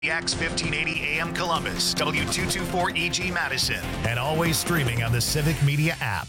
X 1580 AM Columbus, W224EG Madison, and always streaming on the Civic Media app.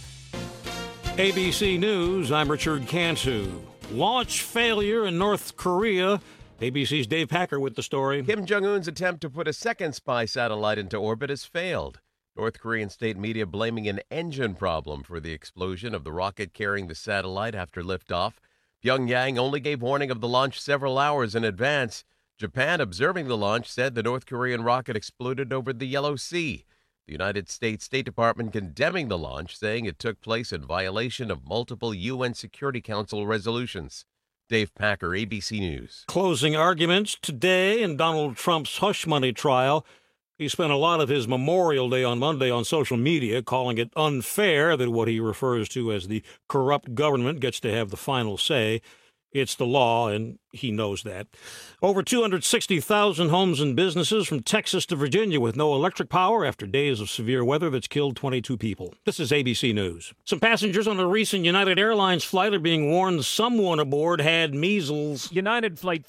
ABC News, I'm Richard Cantu. Launch failure in North Korea. ABC's Dave Packer with the story. Kim Jong-un's attempt to put a second spy satellite into orbit has failed. North Korean state media blaming an engine problem for the explosion of the rocket carrying the satellite after liftoff. Pyongyang only gave warning of the launch several hours in advance. Japan, observing the launch, said the North Korean rocket exploded over the Yellow Sea. The United States State Department condemning the launch, saying it took place in violation of multiple UN Security Council resolutions. Dave Packer, ABC News. Closing arguments today in Donald Trump's hush money trial. He spent a lot of his Memorial Day on Monday on social media, calling it unfair that what he refers to as the corrupt government gets to have the final say. It's the law, and he knows that. Over 260,000 homes and businesses from Texas to Virginia with no electric power after days of severe weather that's killed 22 people. This is ABC News. Some passengers on a recent United Airlines flight are being warned someone aboard had measles. United Flight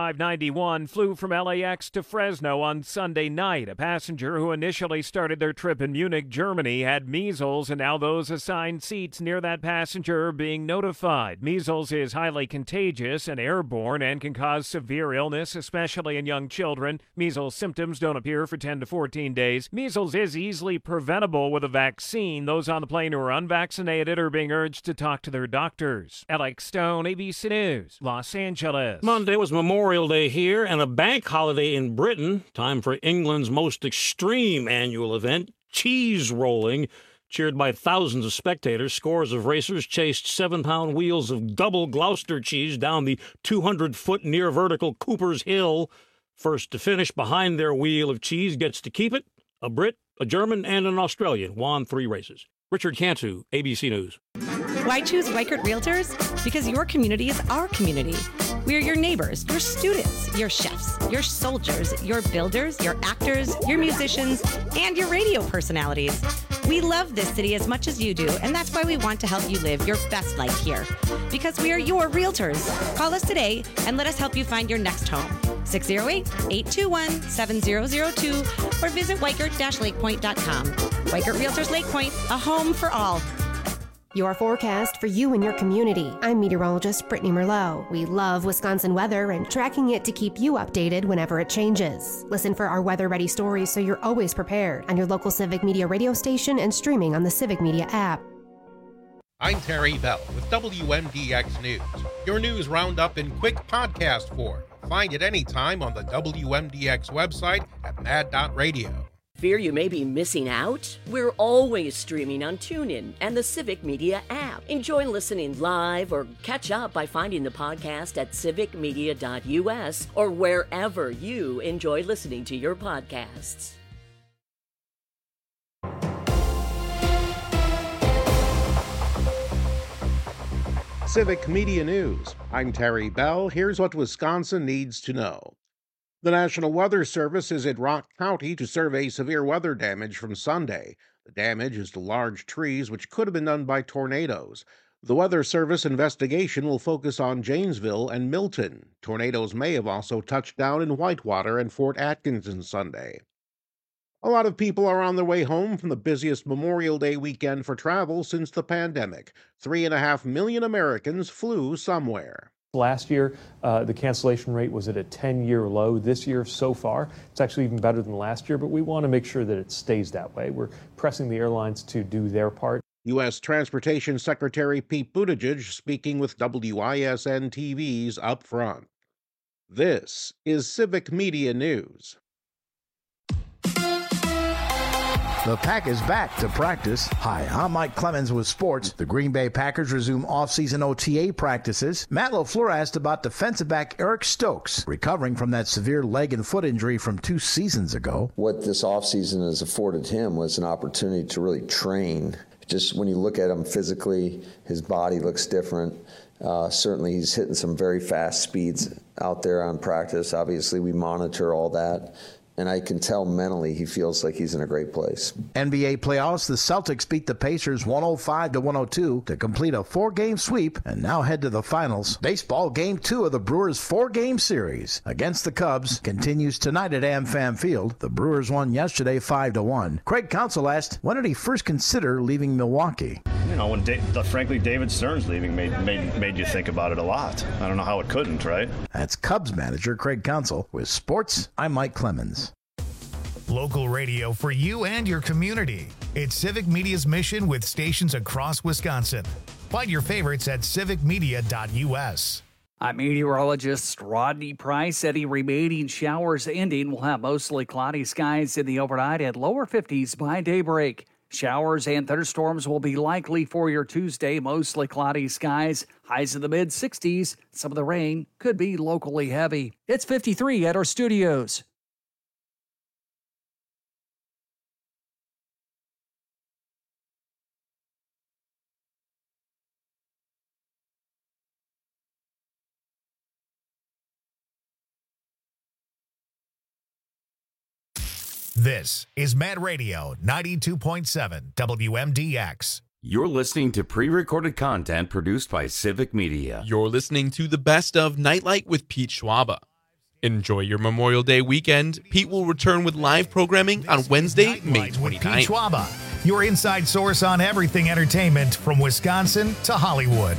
5591 flew from LAX to Fresno on Sunday night. A passenger who initially started their trip in Munich, Germany, had measles, and now those assigned seats near that passenger are being notified. Measles is highly contagious and airborne and can cause severe illness, especially in young children. Measles symptoms don't appear for 10 to 14 days. Measles is easily preventable with a vaccine. Those on the plane who are unvaccinated are being urged to talk to their doctors. Alex Stone, ABC News, Los Angeles. Monday was Memorial Day here and a bank holiday in Britain. Time for England's most extreme annual event, cheese rolling. Cheered by thousands of spectators, scores of racers chased 7-pound wheels of double Gloucester cheese down the 200-foot near-vertical Cooper's Hill. First to finish behind their wheel of cheese gets to keep it. A Brit, a German, and an Australian won 3 races. Richard Cantu, ABC News. Why choose Weichert Realtors? Because your community is our community. We are your neighbors, your students, your chefs, your soldiers, your builders, your actors, your musicians, and your radio personalities. We love this city as much as you do, and that's why we want to help you live your best life here. Because we are your realtors. Call us today and let us help you find your next home. 608-821-7002 or visit Weichert-LakePoint.com. Weichert Realtors Lake Point, a home for all. Your forecast for you and your community. I'm meteorologist Brittany Merlot. We love Wisconsin weather and tracking it to keep you updated whenever it changes. Listen for our weather-ready stories so you're always prepared on your local Civic Media radio station and streaming on the Civic Media app. I'm Terry Bell with WMDX News. Your news roundup in quick podcast form. Find it anytime on the WMDX website at mad.radio. Fear you may be missing out? We're always streaming on TuneIn and the Civic Media app. Enjoy listening live or catch up by finding the podcast at civicmedia.us or wherever you enjoy listening to your podcasts. Civic Media News. I'm Terry Bell. Here's what Wisconsin needs to know. The National Weather Service is in Rock County to survey severe weather damage from Sunday. The damage is to large trees, which could have been done by tornadoes. The Weather Service investigation will focus on Janesville and Milton. Tornadoes may have also touched down in Whitewater and Fort Atkinson Sunday. A lot of people are on their way home from the busiest Memorial Day weekend for travel since the pandemic. 3.5 million Americans flew somewhere. Last year, the cancellation rate was at a 10-year low. This year, so far, it's actually even better than last year, but we want to make sure that it stays that way. We're pressing the airlines to do their part. U.S. Transportation Secretary Pete Buttigieg speaking with WISN TV's Up Front. This is Civic Media News. The Pack is back to practice. Hi, I'm Mike Clemens with sports. The Green Bay Packers resume off-season OTA practices. Matt LaFleur asked about defensive back Eric Stokes, recovering from that severe leg and foot injury from 2 seasons ago. What this offseason has afforded him was an opportunity to really train. Just when you look at him physically, his body looks different. Certainly he's hitting some very fast speeds out there on practice. Obviously we monitor all that. And I can tell mentally he feels like he's in a great place. NBA playoffs, the Celtics beat the Pacers 105-102 to complete a 4-game sweep and now head to the finals. Baseball Game 2 of the Brewers' 4-game series against the Cubs continues tonight at AmFam Field. The Brewers won yesterday 5-1. Craig Counsell asked, when did he first consider leaving Milwaukee? You know, when frankly David Stearns leaving made you think about it a lot. I don't know how it couldn't, right? That's Cubs manager Craig Counsell. With sports, I'm Mike Clemens. Local radio for you and your community. It's Civic Media's mission with stations across Wisconsin. Find your favorites at civicmedia.us. I'm meteorologist Rodney Price. Any remaining showers ending. We'll have mostly cloudy skies in the overnight at lower 50s by daybreak. Showers and thunderstorms will be likely for your Tuesday. Mostly cloudy skies, highs in the mid-60s. Some of the rain could be locally heavy. It's 53 at our studios. This is Mad Radio 92.7 WMDX. You're listening to pre-recorded content produced by Civic Media. You're listening to the best of Nightlight with Pete Schwaba. Enjoy your Memorial Day weekend. Pete will return with live programming on Wednesday, May 29th. Pete Schwaba, your inside source on everything entertainment from Wisconsin to Hollywood.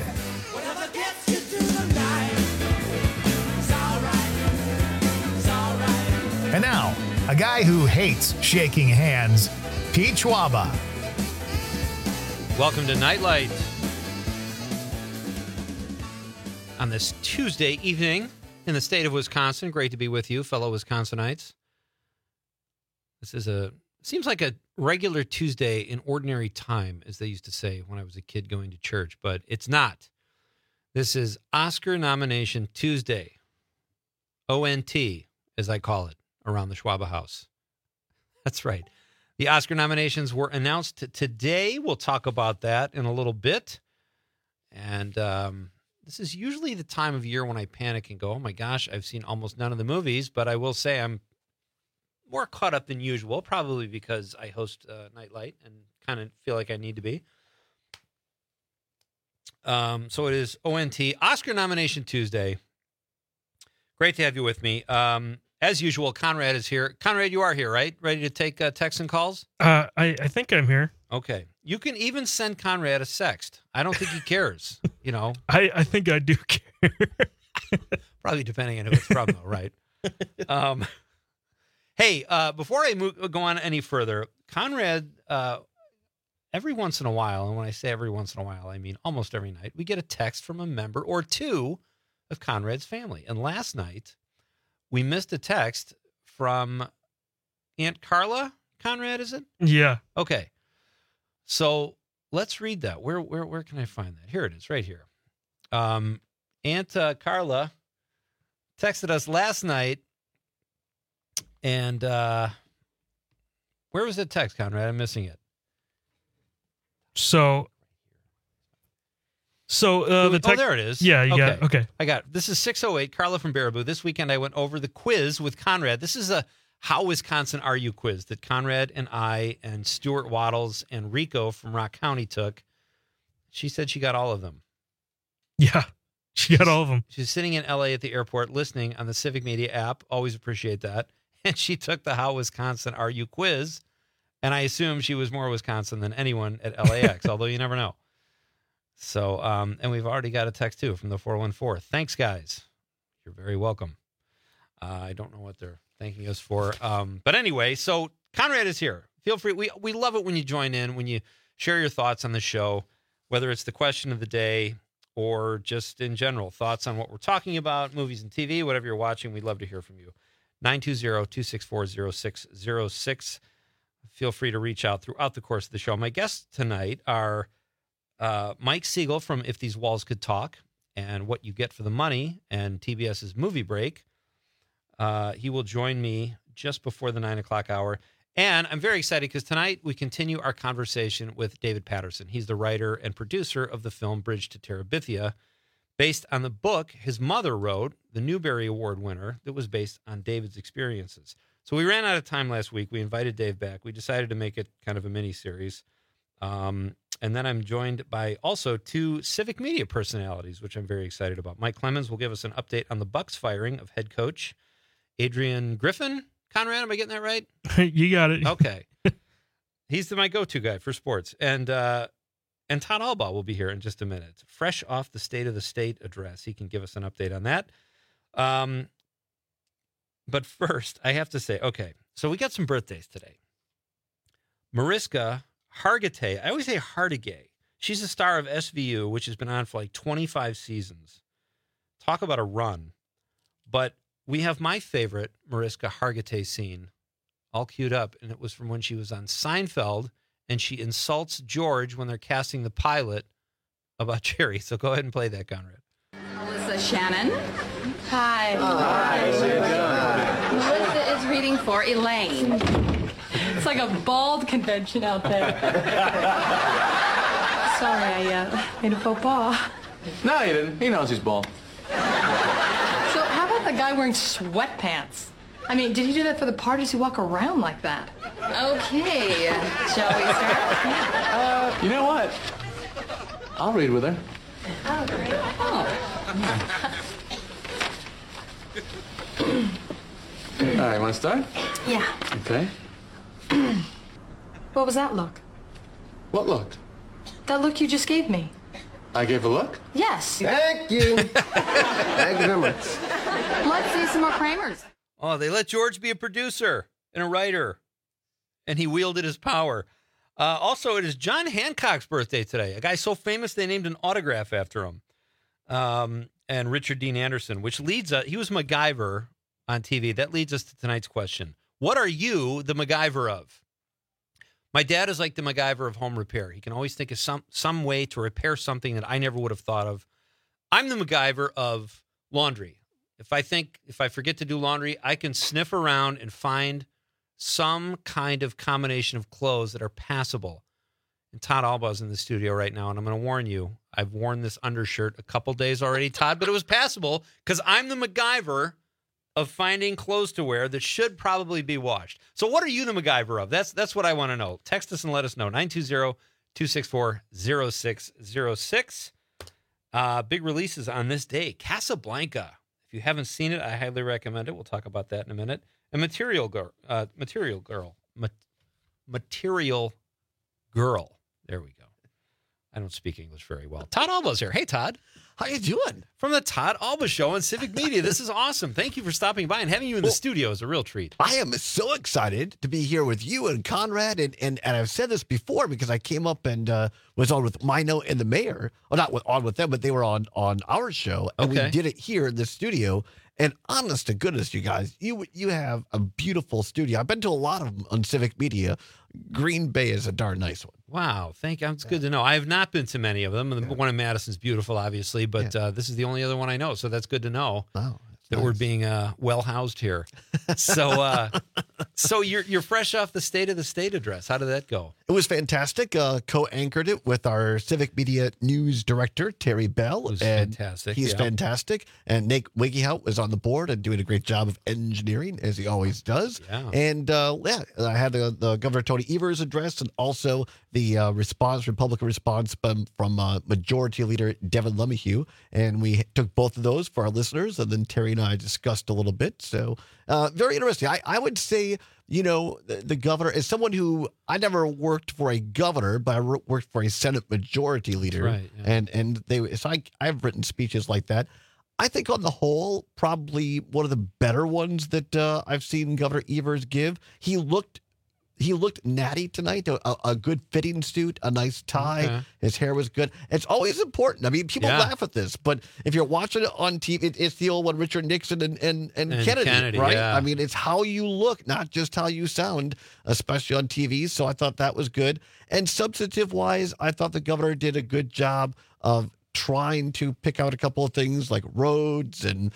And now, a guy who hates shaking hands, Pete Schwaba. Welcome to Nightlight. On this Tuesday evening in the state of Wisconsin, great to be with you, fellow Wisconsinites. This seems like a regular Tuesday in ordinary time, as they used to say when I was a kid going to church, but it's not. This is Oscar Nomination Tuesday, ONT, as I call it, around the Schwaba house. That's right. The Oscar nominations were announced today. We'll talk about that in a little bit. And this is usually the time of year when I panic and go, oh my gosh, I've seen almost none of the movies, but I will say I'm more caught up than usual, probably because I host Nightlight and kind of feel like I need to be. So it is ONT, Oscar Nomination Tuesday. Great to have you with me. As usual, Conrad is here. Conrad, you are here, right? Ready to take texts and calls? I think I'm here. Okay. You can even send Conrad a sext. I don't think he cares, you know. I think I do care. Probably depending on who it's from, though, right? Hey, before I go on any further, Conrad, every once in a while, and when I say every once in a while, I mean almost every night, we get a text from a member or two of Conrad's family. And last night, we missed a text from Aunt Carla. Conrad, is it? Yeah. Okay. So let's read that. Where can I find that? Here it is, right here. Aunt Carla texted us last night, and where was the text, Conrad? I'm missing it. So the text. Oh, there it is. Yeah, you got it. Okay. I got it. This is 608, Carla from Baraboo. This weekend I went over the quiz with Conrad. This is a How Wisconsin Are You quiz that Conrad and I and Stuart Waddles and Rico from Rock County took. She said she got all of them. Yeah, she got all of them. She's sitting in LA at the airport listening on the Civic Media app. Always appreciate that. And she took the How Wisconsin Are You quiz. And I assume she was more Wisconsin than anyone at LAX, although you never know. So, and we've already got a text, too, from the 414. Thanks, guys. You're very welcome. I don't know what they're thanking us for. But anyway, so Conrad is here. Feel free. We love it when you join in, when you share your thoughts on the show, whether it's the question of the day or just in general, thoughts on what we're talking about, movies and TV, whatever you're watching. We'd love to hear from you. 920-264-0606. Feel free to reach out throughout the course of the show. My guests tonight are Mike Siegel from If These Walls Could Talk and What You Get for the Money and TBS's Movie Break. He will join me just before the 9 o'clock hour. And I'm very excited because tonight we continue our conversation with David Patterson. He's the writer and producer of the film Bridge to Terabithia, based on the book his mother wrote, the Newbery Award winner, that was based on David's experiences. So we ran out of time last week. We invited Dave back. We decided to make it kind of a mini-series. And then I'm joined by also 2 Civic Media personalities, which I'm very excited about. Mike Clemens will give us an update on the Bucs firing of head coach Adrian Griffin. Conrad, am I getting that right? You got it. Okay. He's my go-to guy for sports. And Todd Albaugh will be here in just a minute. Fresh off the State of the State address. He can give us an update on that. But first, I have to say, okay, so we got some birthdays today. Mariska Hargitay. I always say Hargitay. She's a star of SVU, which has been on for like 25 seasons. Talk about a run. But we have my favorite Mariska Hargitay scene all queued up, and it was from when she was on Seinfeld, and she insults George when they're casting the pilot about Jerry. So go ahead and play that, Conrad. Melissa Shannon. Hi. Hi. Melissa is reading for Elaine. It's like a bald convention out there. Sorry, I made a faux pas. No, he didn't. He knows he's bald. So how about the guy wearing sweatpants? I mean, did he do that for the parties who walk around like that? Okay, shall we start? You know what? I'll read with her. Oh, great. All right, want to start? Yeah. Okay. What was that look? What look? That look you just gave me. I gave a look? Yes. Thank you. Thank you very much. Let's see some more Kramers. Oh, they let George be a producer and a writer, and he wielded his power. Also, it is John Hancock's birthday today, a guy so famous they named an autograph after him. And Richard Dean Anderson, which leads us, he was MacGyver on TV. That leads us to tonight's question. What are you the MacGyver of? My dad is like the MacGyver of home repair. He can always think of some way to repair something that I never would have thought of. I'm the MacGyver of laundry. If I forget to do laundry, I can sniff around and find some kind of combination of clothes that are passable. And Todd Albaugh is in the studio right now, and I'm going to warn you, I've worn this undershirt a couple days already, Todd, but it was passable because I'm the MacGyver of finding clothes to wear that should probably be washed. So what are you the MacGyver of? That's what I want to know. Text us and let us know. 920-264-0606. Big releases on this day. Casablanca. If you haven't seen it, I highly recommend it. We'll talk about that in a minute. And Material Girl. There we go. I don't speak English very well. Todd Albaugh's here. Hey, Todd. How you doing? From the Todd Albaugh Show on Civic Media. This is awesome. Thank you for stopping by, and having you in the studio is a real treat. I am so excited to be here with you and Conrad, and I've said this before because I came up and was on with Mino and the mayor. Well, not on with them, but they were on our show, and we did it here in the studio. And honest to goodness, you guys, you have a beautiful studio. I've been to a lot of them on Civic Media. Green Bay is a darn nice one. Wow, thank you. It's good to know. I have not been to many of them. The one in Madison's beautiful, obviously, but this is the only other one I know, so that's good to know. Wow. That we're being well housed here. So you're fresh off the State of the State address. How did that go? It was fantastic. Co-anchored it with our Civic Media News Director, Terry Bell. It was fantastic. He's fantastic. And Nate Wiggyhout was on the board and doing a great job of engineering, as he always does. Yeah. And I had the Governor Tony Evers address and also the Republican response from Majority Leader Devin LeMahieu. And we took both of those for our listeners, and then Terry and I discussed a little bit. So very interesting. I would say, the governor is someone who I never worked for a governor, but I worked for a Senate Majority Leader. Right, yeah. And I've written speeches like that. I think on the whole, probably one of the better ones that I've seen Governor Evers give. He looked natty tonight. A good fitting suit, a nice tie. Okay. His hair was good. It's always important. I mean, people laugh at this, but if you're watching it on TV, it's the old one, Richard Nixon and Kennedy, right? Yeah. I mean, it's how you look, not just how you sound, especially on TV. So I thought that was good. And substantive-wise, I thought the governor did a good job of trying to pick out a couple of things like roads and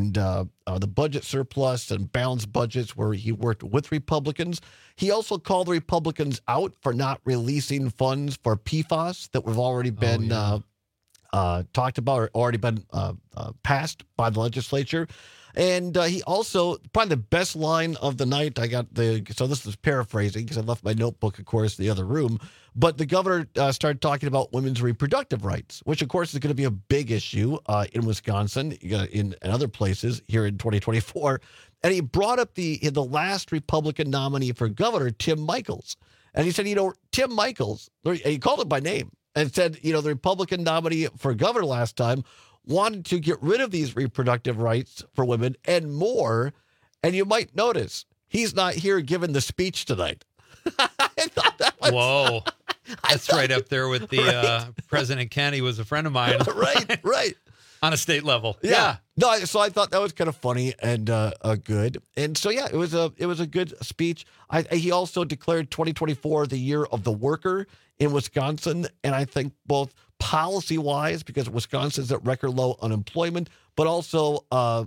the budget surplus and balanced budgets where he worked with Republicans. He also called the Republicans out for not releasing funds for PFAS that have already been talked about or already been passed by the legislature. And he also, probably the best line of the night, so this is paraphrasing because I left my notebook, of course, in the other room. But the governor started talking about women's reproductive rights, which, of course, is going to be a big issue in Wisconsin, in other places here in 2024. And he brought up the last Republican nominee for governor, Tim Michels. And he said, Tim Michels, and he called him by name and said, the Republican nominee for governor last time wanted to get rid of these reproductive rights for women and more. And you might notice he's not here giving the speech tonight. I thought that was... Whoa. That's right up there with the President Kennedy was a friend of mine. Right. On a state level. Yeah. No, so I thought that was kind of funny and good. And so, yeah, it was a good speech. He also declared 2024 the year of the worker in Wisconsin. And I think both policy-wise, because Wisconsin's at record low unemployment, but also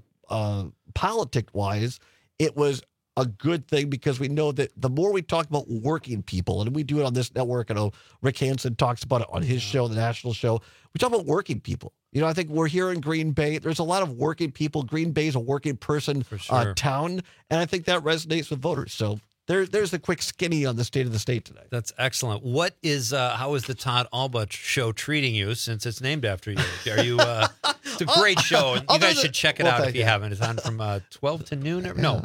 politic-wise, it was a good thing because we know that the more we talk about working people, and we do it on this network, I know Rick Hansen talks about it on his show, the national show, we talk about working people. I think we're here in Green Bay. There's a lot of working people. Green Bay is a working person town, and I think that resonates with voters. So there's the quick skinny on the state of the state today. That's excellent. How is the Todd Alba show treating you since it's named after you? Are you? It's a great show, and you guys should check it out if you haven't. It's on from 12 to noon.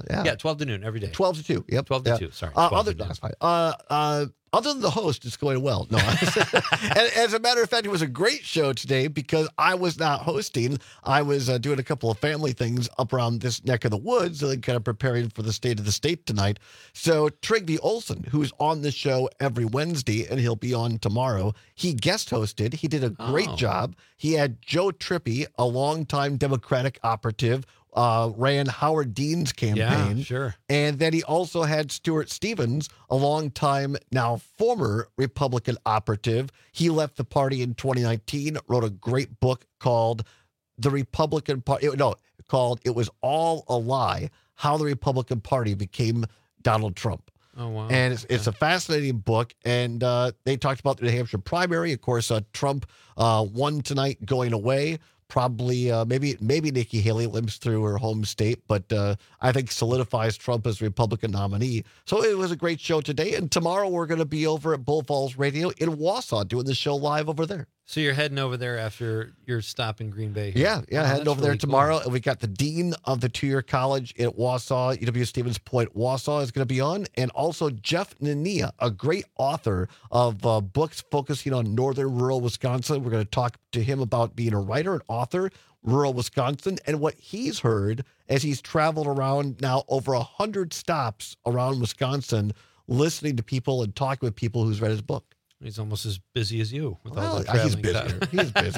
12 to noon every day. 12 to 2. Yep. 12 to 2. Sorry. 12 to 2. That's fine. Other than the host, it's going well. No, and as a matter of fact, it was a great show today because I was not hosting. I was doing a couple of family things up around this neck of the woods and kind of preparing for the state of the state tonight. So Trygve Olsen, who's on the show every Wednesday, and he'll be on tomorrow, he guest hosted. He did a great job. He had Joe Trippi, a longtime Democratic operative, ran Howard Dean's campaign. Yeah, sure. And then he also had Stuart Stevens, a longtime, now former Republican operative. He left the party in 2019, wrote a great book called The Republican Party. Called It Was All a Lie, How the Republican Party Became Donald Trump. Oh, wow. And it's a fascinating book. And they talked about the New Hampshire primary. Of course, Trump won tonight going away. Probably, maybe Nikki Haley limps through her home state, but I think solidifies Trump as Republican nominee. So it was a great show today. And tomorrow we're going to be over at Bull Falls Radio in Wausau doing the show live over there. So you're heading over there after your stop in Green Bay. Yeah, heading over there tomorrow. Cool. And we got the dean of the two-year college in Wausau, UW Stevens Point, Wausau is going to be on. And also Jeff Nania, a great author of books focusing on northern rural Wisconsin. We're going to talk to him about being a writer and author, rural Wisconsin, and what he's heard as he's traveled around now over 100 stops around Wisconsin, listening to people and talking with people who's read his book. He's almost as busy as you with all the traveling. He's busy.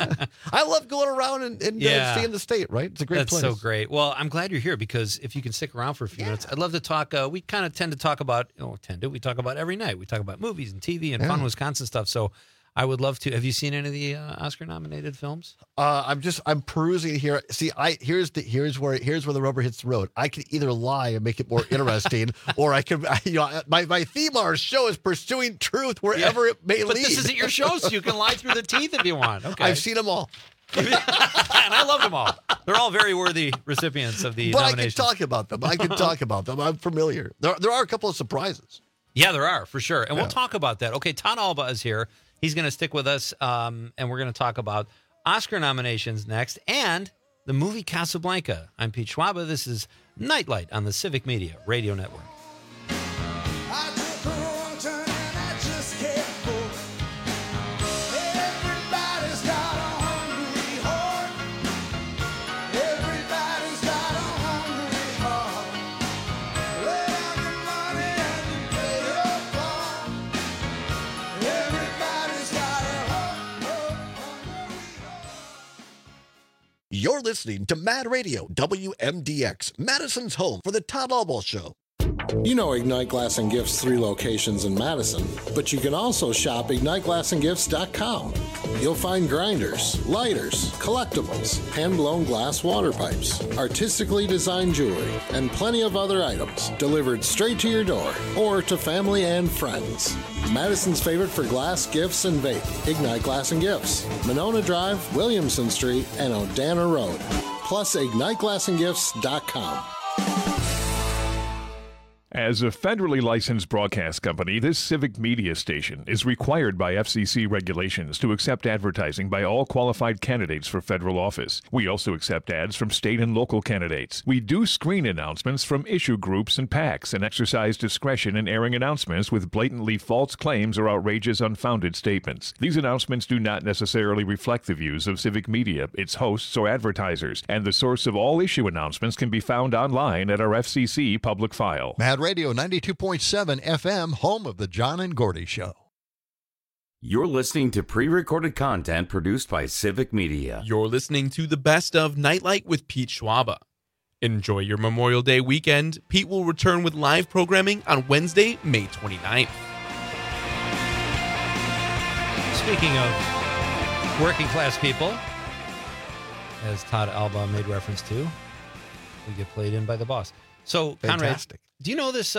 I love going around and seeing the state, right? It's a great place. That's so great. Well, I'm glad you're here because if you can stick around for a few minutes, I'd love to talk. We kind of tend to talk about, we talk about every night. We talk about movies and TV and fun Wisconsin stuff. So I would love to. Have you seen any of the Oscar-nominated films? I'm perusing here. See, here's where the rubber hits the road. I can either lie and make it more interesting, or I can, my theme on our show is pursuing truth wherever it may lead. But this isn't your show, so you can lie through the teeth if you want. Okay, I've seen them all, and I love them all. They're all very worthy recipients of the nominations. I can talk about them. I'm familiar. There are a couple of surprises. Yeah, there are for sure, and we'll talk about that. Okay, Todd Alba is here. He's going to stick with us, and we're going to talk about Oscar nominations next and the movie Casablanca. I'm Pete Schwaba. This is Nightlight on the Civic Media Radio Network. You're listening to Mad Radio, WMDX, Madison's home for the Todd Alba Show. You know Ignite Glass and Gifts' 3 locations in Madison, but you can also shop IgniteGlassandGifts.com. You'll find grinders, lighters, collectibles, hand-blown glass water pipes, artistically designed jewelry, and plenty of other items delivered straight to your door or to family and friends. Madison's favorite for glass, gifts, and vape, Ignite Glass and Gifts, Monona Drive, Williamson Street, and Odana Road. plus IgniteGlassandGifts.com. As a federally licensed broadcast company, this civic media station is required by FCC regulations to accept advertising by all qualified candidates for federal office. We also accept ads from state and local candidates. We do screen announcements from issue groups and PACs and exercise discretion in airing announcements with blatantly false claims or outrageous, unfounded statements. These announcements do not necessarily reflect the views of civic media, its hosts, or advertisers, and the source of all issue announcements can be found online at our FCC public file. Mad Radio 92.7 FM, home of the John and Gordy Show. You're listening to pre-recorded content produced by Civic Media. You're listening to the best of Nightlight with Pete Schwaba. Enjoy your Memorial Day weekend. Pete will return with live programming on Wednesday, May 29th. Speaking of working class people, as Todd Alba made reference to, we get played in by the boss. So, Fantastic. Conrad, do you know this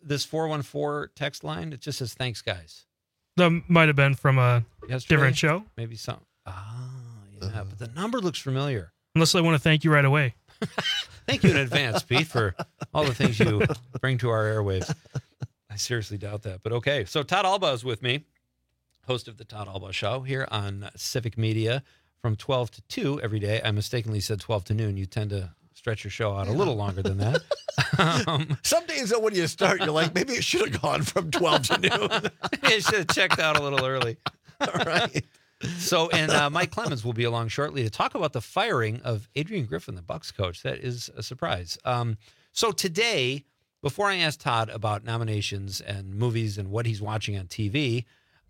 414 text line? It just says, thanks, guys. That might have been from a Yesterday? different show. Maybe some. Yeah, but the number looks familiar. Unless I want to thank you right away. Thank you in advance, Pete, for all the things you bring to our airwaves. I seriously doubt that, but okay. So Todd Alba is with me, host of the Todd Alba Show here on Civic Media from 12 to 2 every day. I mistakenly said 12 to noon. You tend to stretch your show out a little longer than that. Some days, though, when you start, you're like, maybe it should have gone from 12 to noon. It should have checked out a little early. All right. So, and Mike Clemens will be along shortly to talk about the firing of Adrian Griffin, the Bucs coach. That is a surprise. So today, before I ask Todd about nominations and movies and what he's watching on TV,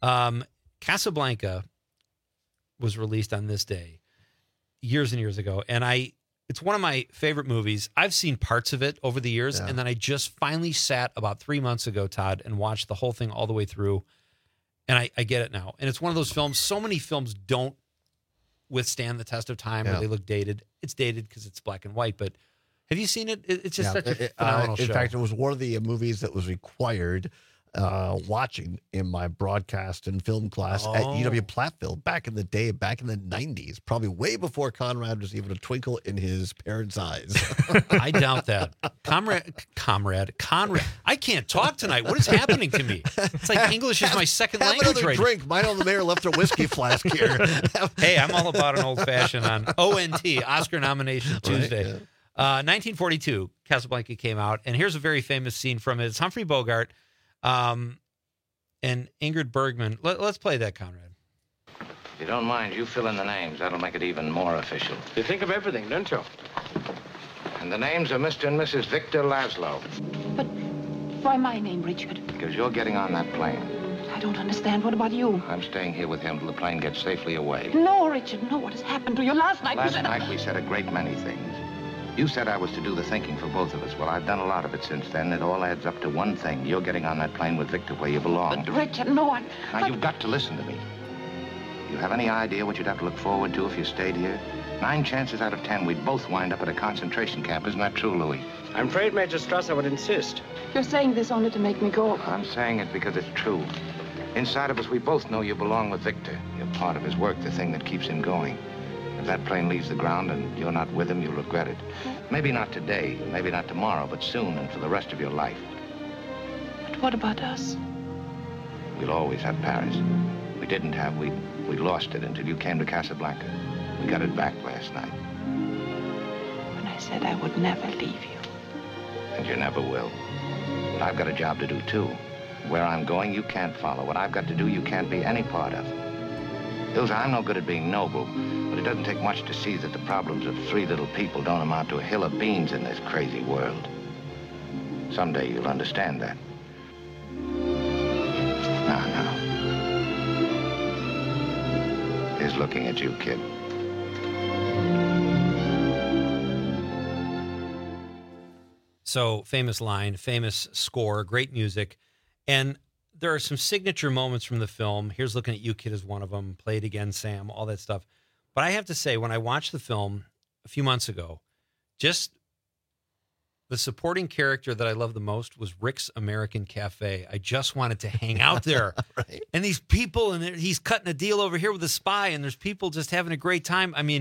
Casablanca was released on this day years and years ago. And it's one of my favorite movies. I've seen parts of it over the years. And then I just finally sat about 3 months ago, Todd, and watched the whole thing all the way through. And I get it now. And it's one of those films. So many films don't withstand the test of time or they look dated. It's dated because it's black and white. But have you seen it? It's just such a phenomenal show. In fact, it was one of the movies that was required watching in my broadcast and film class at UW Platteville back in the day, back in the 90s, probably way before Conrad was even a twinkle in his parents' eyes. I doubt that. Conrad. I can't talk tonight. What is happening to me? It's like English is my second language another right drink. My old mayor left a whiskey flask here. Hey, I'm all about an old fashioned on ONT, Oscar nomination Tuesday. Right, yeah. 1942, Casablanca came out, and here's a very famous scene from it. It's Humphrey Bogart and Ingrid Bergman. Let's play that, Conrad. If you don't mind, you fill in the names. That'll make it even more official. You think of everything, don't you? And the names are Mr. and Mrs. Victor Laszlo, But why my name, Richard? because you're getting on that plane. I don't understand. What about you? I'm staying here with him till the plane gets safely away. No, Richard, no. What has happened to you? Last night you Last said... night we said a great many things. You said I was to do the thinking for both of us. Well, I've done a lot of it since then. It all adds up to one thing. You're getting on that plane with Victor where you belong. But, Richard, no, Now, you've got to listen to me. You have any idea what you'd have to look forward to if you stayed here? 9 chances out of 10, we'd both wind up at a concentration camp. Isn't that true, Louis? I'm afraid Major Strasser would insist. You're saying this only to make me go. I'm saying it because it's true. Inside of us, we both know you belong with Victor. You're part of his work, the thing that keeps him going. If that plane leaves the ground and you're not with him, you'll regret it. Maybe not today, maybe not tomorrow, but soon and for the rest of your life. But what about us? We'll always have Paris. We didn't have, we lost it until you came to Casablanca. We got it back last night. When I said I would never leave you. And you never will. But I've got a job to do, too. Where I'm going, you can't follow. What I've got to do, you can't be any part of. Ilse, I'm no good at being noble, but it doesn't take much to see that the problems of 3 little people don't amount to a hill of beans in this crazy world. Someday you'll understand that. Now. He's looking at you, kid. So, famous line, famous score, great music. And there are some signature moments from the film. Here's Looking at You, Kid is one of them. Play It Again, Sam, all that stuff. But I have to say, when I watched the film a few months ago, just the supporting character that I love the most was Rick's American Cafe. I just wanted to hang out there. Right. And these people, and he's cutting a deal over here with a spy, and there's people just having a great time. I mean,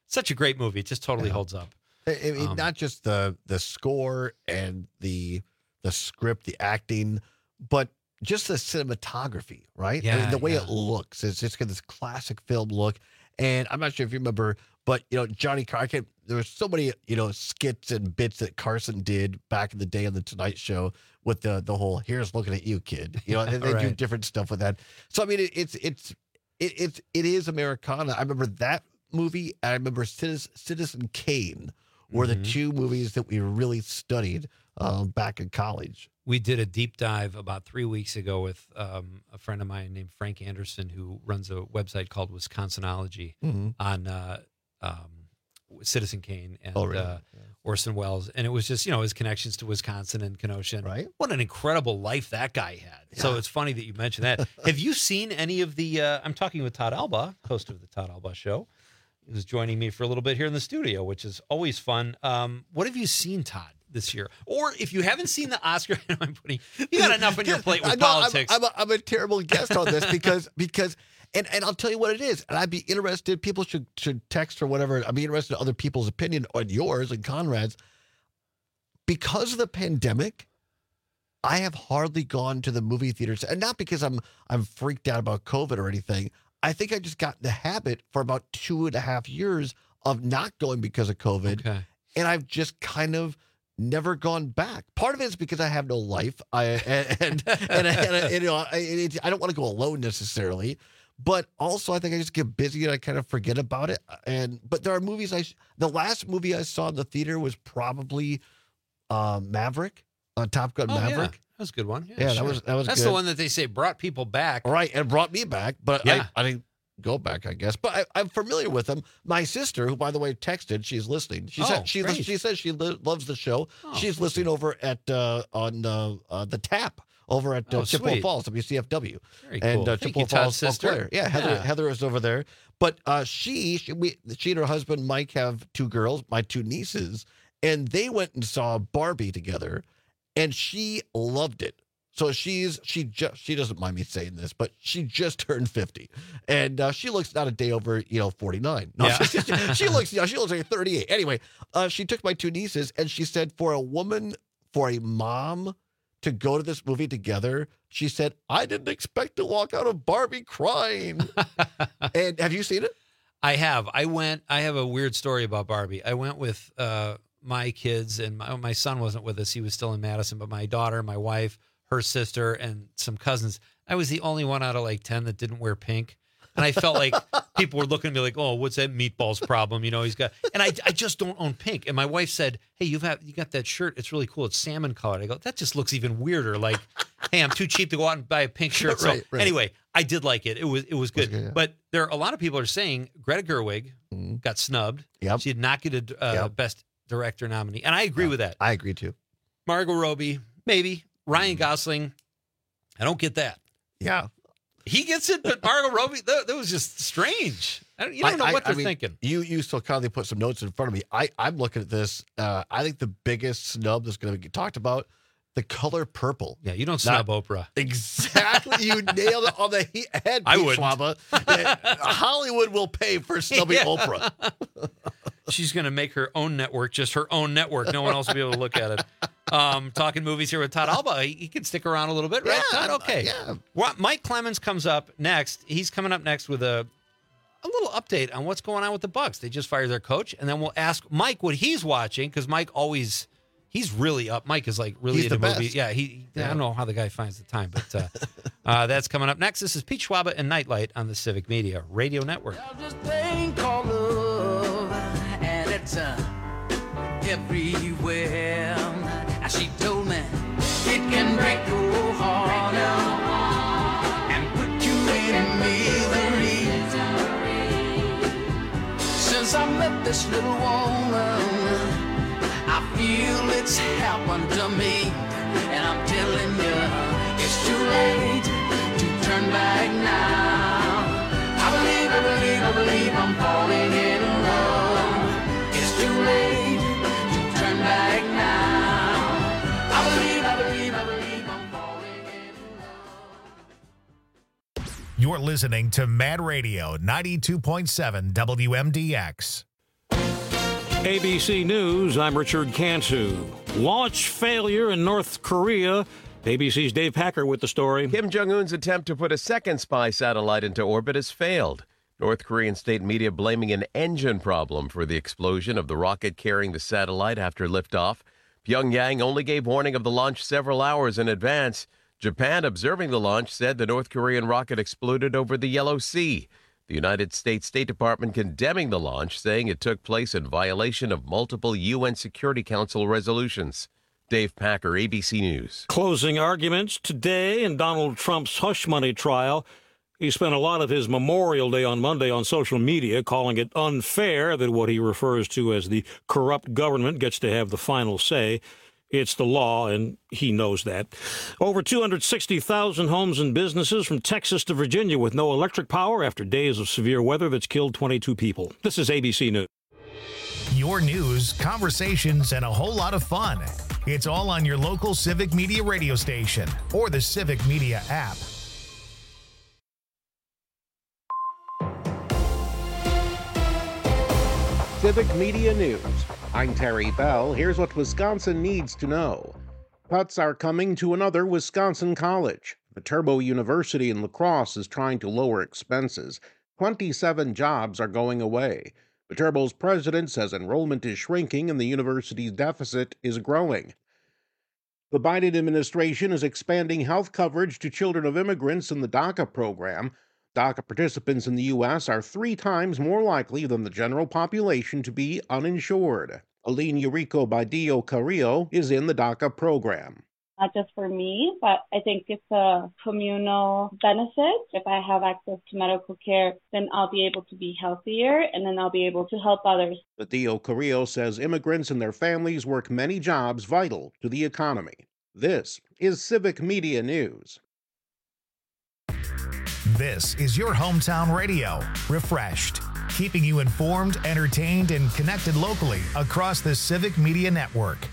such a great movie. It just totally holds up. I mean, not just the score and the script, the acting, but just the cinematography, right? Yeah, I mean, the way it looks. It's just got this classic film look. And I'm not sure if you remember, but, Johnny Carson, there were so many, skits and bits that Carson did back in the day on The Tonight Show with the whole, here's looking at you, kid. And they do different stuff with that. So, I mean, it is Americana. I remember that movie. And I remember Citizen Kane were the two movies that we really studied back in college. We did a deep dive about 3 weeks ago with a friend of mine named Frank Anderson, who runs a website called Wisconsinology on Citizen Kane and Orson Welles. And it was just, his connections to Wisconsin and Kenosha. Right. What an incredible life that guy had. Yeah. So it's funny that you mentioned that. Have you seen any of the, I'm talking with Todd Alba, host of the Todd Alba Show, who's joining me for a little bit here in the studio, which is always fun. What have you seen, Todd, this year? Or if you haven't seen the Oscar, you got enough on your plate with politics. I'm a terrible guest on this because and I'll tell you what it is. And I'd be interested, people should text or whatever. I'd be interested in other people's opinion on yours and Conrad's. Because of the pandemic, I have hardly gone to the movie theaters. And not because I'm freaked out about COVID or anything. I think I just got in the habit for about 2.5 years of not going because of COVID. Okay. And I've just kind of never gone back. Part of it is because I have no life. I don't want to go alone necessarily. But also, I think I just get busy and I kind of forget about it. But there are movies the last movie I saw in the theater was probably Maverick, Top Gun Maverick. Yeah. That was a good one. Yeah, sure. that was That's good. the one that they say brought people back. Right, and brought me back, but Yeah. I didn't go back, I guess. But I'm familiar with them. My sister, who, by the way, texted, she's listening. She says she loves the show. She's listening over at on the Tap over at Chippewa Falls, WCFW. Very and cool. Thank Chippewa you, Todd's Falls, sister. Eau Claire. Yeah, Heather is over there. But she and her husband Mike have two girls, my two nieces, and they went and saw Barbie together, and she loved it. So she doesn't mind me saying this, but she just turned 50, and she looks not a day over 49. No, Yeah. she looks like 38. Anyway, she took my two nieces, and she said for a mom to go to this movie together, she said, I didn't expect to walk out of Barbie crying. And have you seen it? I have. I have a weird story about Barbie. I went with my kids, and my son wasn't with us. He was still in Madison, but my daughter, my wife, her sister, and some cousins. I was the only one out of like 10 that didn't wear pink. And I felt like people were looking at me like, oh, what's that meatballs problem? He's got, and I just don't own pink. And my wife said, hey, you got that shirt. It's really cool. It's salmon colored. I go, that just looks even weirder. Like, hey, I'm too cheap to go out and buy a pink shirt. So anyway, I did like it. It was good. Yeah. But there are a lot of people are saying Greta Gerwig got snubbed. Yep. She did not get a best director nominee. And I agree with that. I agree too. Margot Robbie, maybe. Ryan Gosling, I don't get that. Yeah. He gets it, but Margot Robbie, that was just strange. You don't know what they're thinking. You so kindly put some notes in front of me. I'm looking at this. I think the biggest snub that's going to get talked about, The Color Purple. Yeah, you don't snub Oprah. Exactly. You nailed it on the head, I Pete wouldn't. Schwaba. Hollywood will pay for snubbing Oprah. She's going to make her own network, just her own network. No one else will be able to look at it. Talking movies here with Todd Alba. He can stick around a little bit, right, Todd? Okay. Yeah. Well, Mike Clemens comes up next. He's coming up next with a little update on what's going on with the Bucs. They just fired their coach, and then we'll ask Mike what he's watching, because Mike he's really up. Mike is like really into movies. Yeah, I don't know how the guy finds the time, but that's coming up next. This is Pete Schwaba and Nightlight on the Civic Media Radio Network. And it's everywhere. And she told me it can break your heart and put you in misery. Since I met this little woman, I feel it's happened to me. And I'm telling you, it's too late to turn back now. I believe I'm falling in love. It's too late to turn back now. I believe I'm falling in love. You're listening to Mad Radio 92.7 WMDX. ABC News, I'm Richard Cantu. Launch failure in North Korea. ABC's Dave Packer with the story. Kim Jong-un's attempt to put a second spy satellite into orbit has failed. North Korean state media blaming an engine problem for the explosion of the rocket carrying the satellite after liftoff. Pyongyang only gave warning of the launch several hours in advance. Japan, observing the launch, said the North Korean rocket exploded over the Yellow Sea. The United States State Department condemning the launch, saying it took place in violation of multiple UN Security Council resolutions. Dave Packer, ABC News. Closing arguments today in Donald Trump's hush money trial. He spent a lot of his Memorial Day on Monday on social media calling it unfair that what he refers to as the corrupt government gets to have the final say. It's the law, and he knows that. Over 260,000 homes and businesses from Texas to Virginia with no electric power after days of severe weather that's killed 22 people. This is ABC News. Your news, conversations, and a whole lot of fun. It's all on your local Civic Media radio station or the Civic Media app. Civic Media News. I'm Terry Bell. Here's what Wisconsin needs to know. Cuts are coming to another Wisconsin college. Viterbo University in La Crosse is trying to lower expenses. 27 jobs are going away. Viterbo's president says enrollment is shrinking and the university's deficit is growing. The Biden administration is expanding health coverage to children of immigrants in the DACA program. DACA participants in the U.S. are 3 times more likely than the general population to be uninsured. Aline Eurico Badillo Carrillo is in the DACA program. Not just for me, but I think it's a communal benefit. If I have access to medical care, then I'll be able to be healthier, and then I'll be able to help others. Badillo Carrillo says immigrants and their families work many jobs vital to the economy. This is Civic Media News. This is your hometown radio, refreshed, keeping you informed, entertained, and connected locally across the Civic Media Network.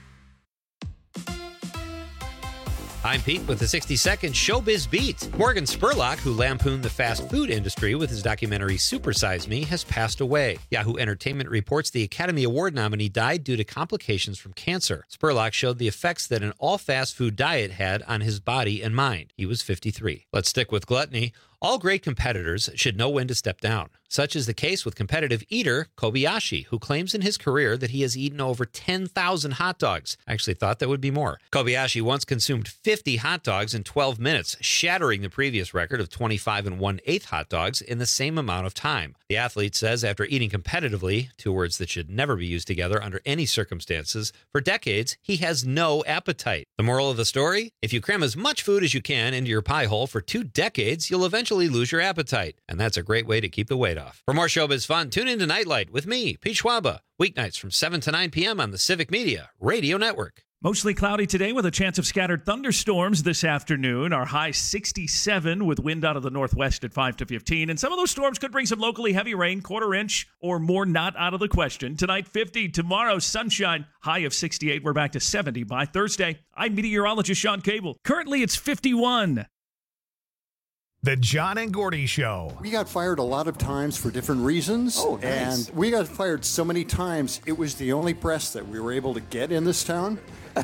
I'm Pete with the 60-second Showbiz Beat. Morgan Spurlock, who lampooned the fast food industry with his documentary Super Size Me, has passed away. Yahoo Entertainment reports the Academy Award nominee died due to complications from cancer. Spurlock showed the effects that an all-fast food diet had on his body and mind. He was 53. Let's stick with gluttony. All great competitors should know when to step down. Such is the case with competitive eater Kobayashi, who claims in his career that he has eaten over 10,000 hot dogs. I actually thought that would be more. Kobayashi once consumed 50 hot dogs in 12 minutes, shattering the previous record of 25 1/8 hot dogs in the same amount of time. The athlete says after eating competitively, 2 words that should never be used together under any circumstances, for decades, he has no appetite. The moral of the story? If you cram as much food as you can into your pie hole for 2 decades, you'll eventually lose your appetite. And that's a great way to keep the weight off. For more showbiz fun, tune into Nightlight with me, Pete Schwaba, weeknights from 7 to 9 p.m. on the Civic Media Radio Network. Mostly cloudy today with a chance of scattered thunderstorms this afternoon. Our high 67 with wind out of the northwest at 5 to 15. And some of those storms could bring some locally heavy rain, 1/4 inch or more not out of the question. Tonight 50, tomorrow sunshine, high of 68. We're back to 70 by Thursday. I'm meteorologist Sean Cable. Currently it's 51. The John and Gordy Show. We got fired a lot of times for different reasons. Oh, nice. And we got fired so many times, it was the only press that we were able to get in this town.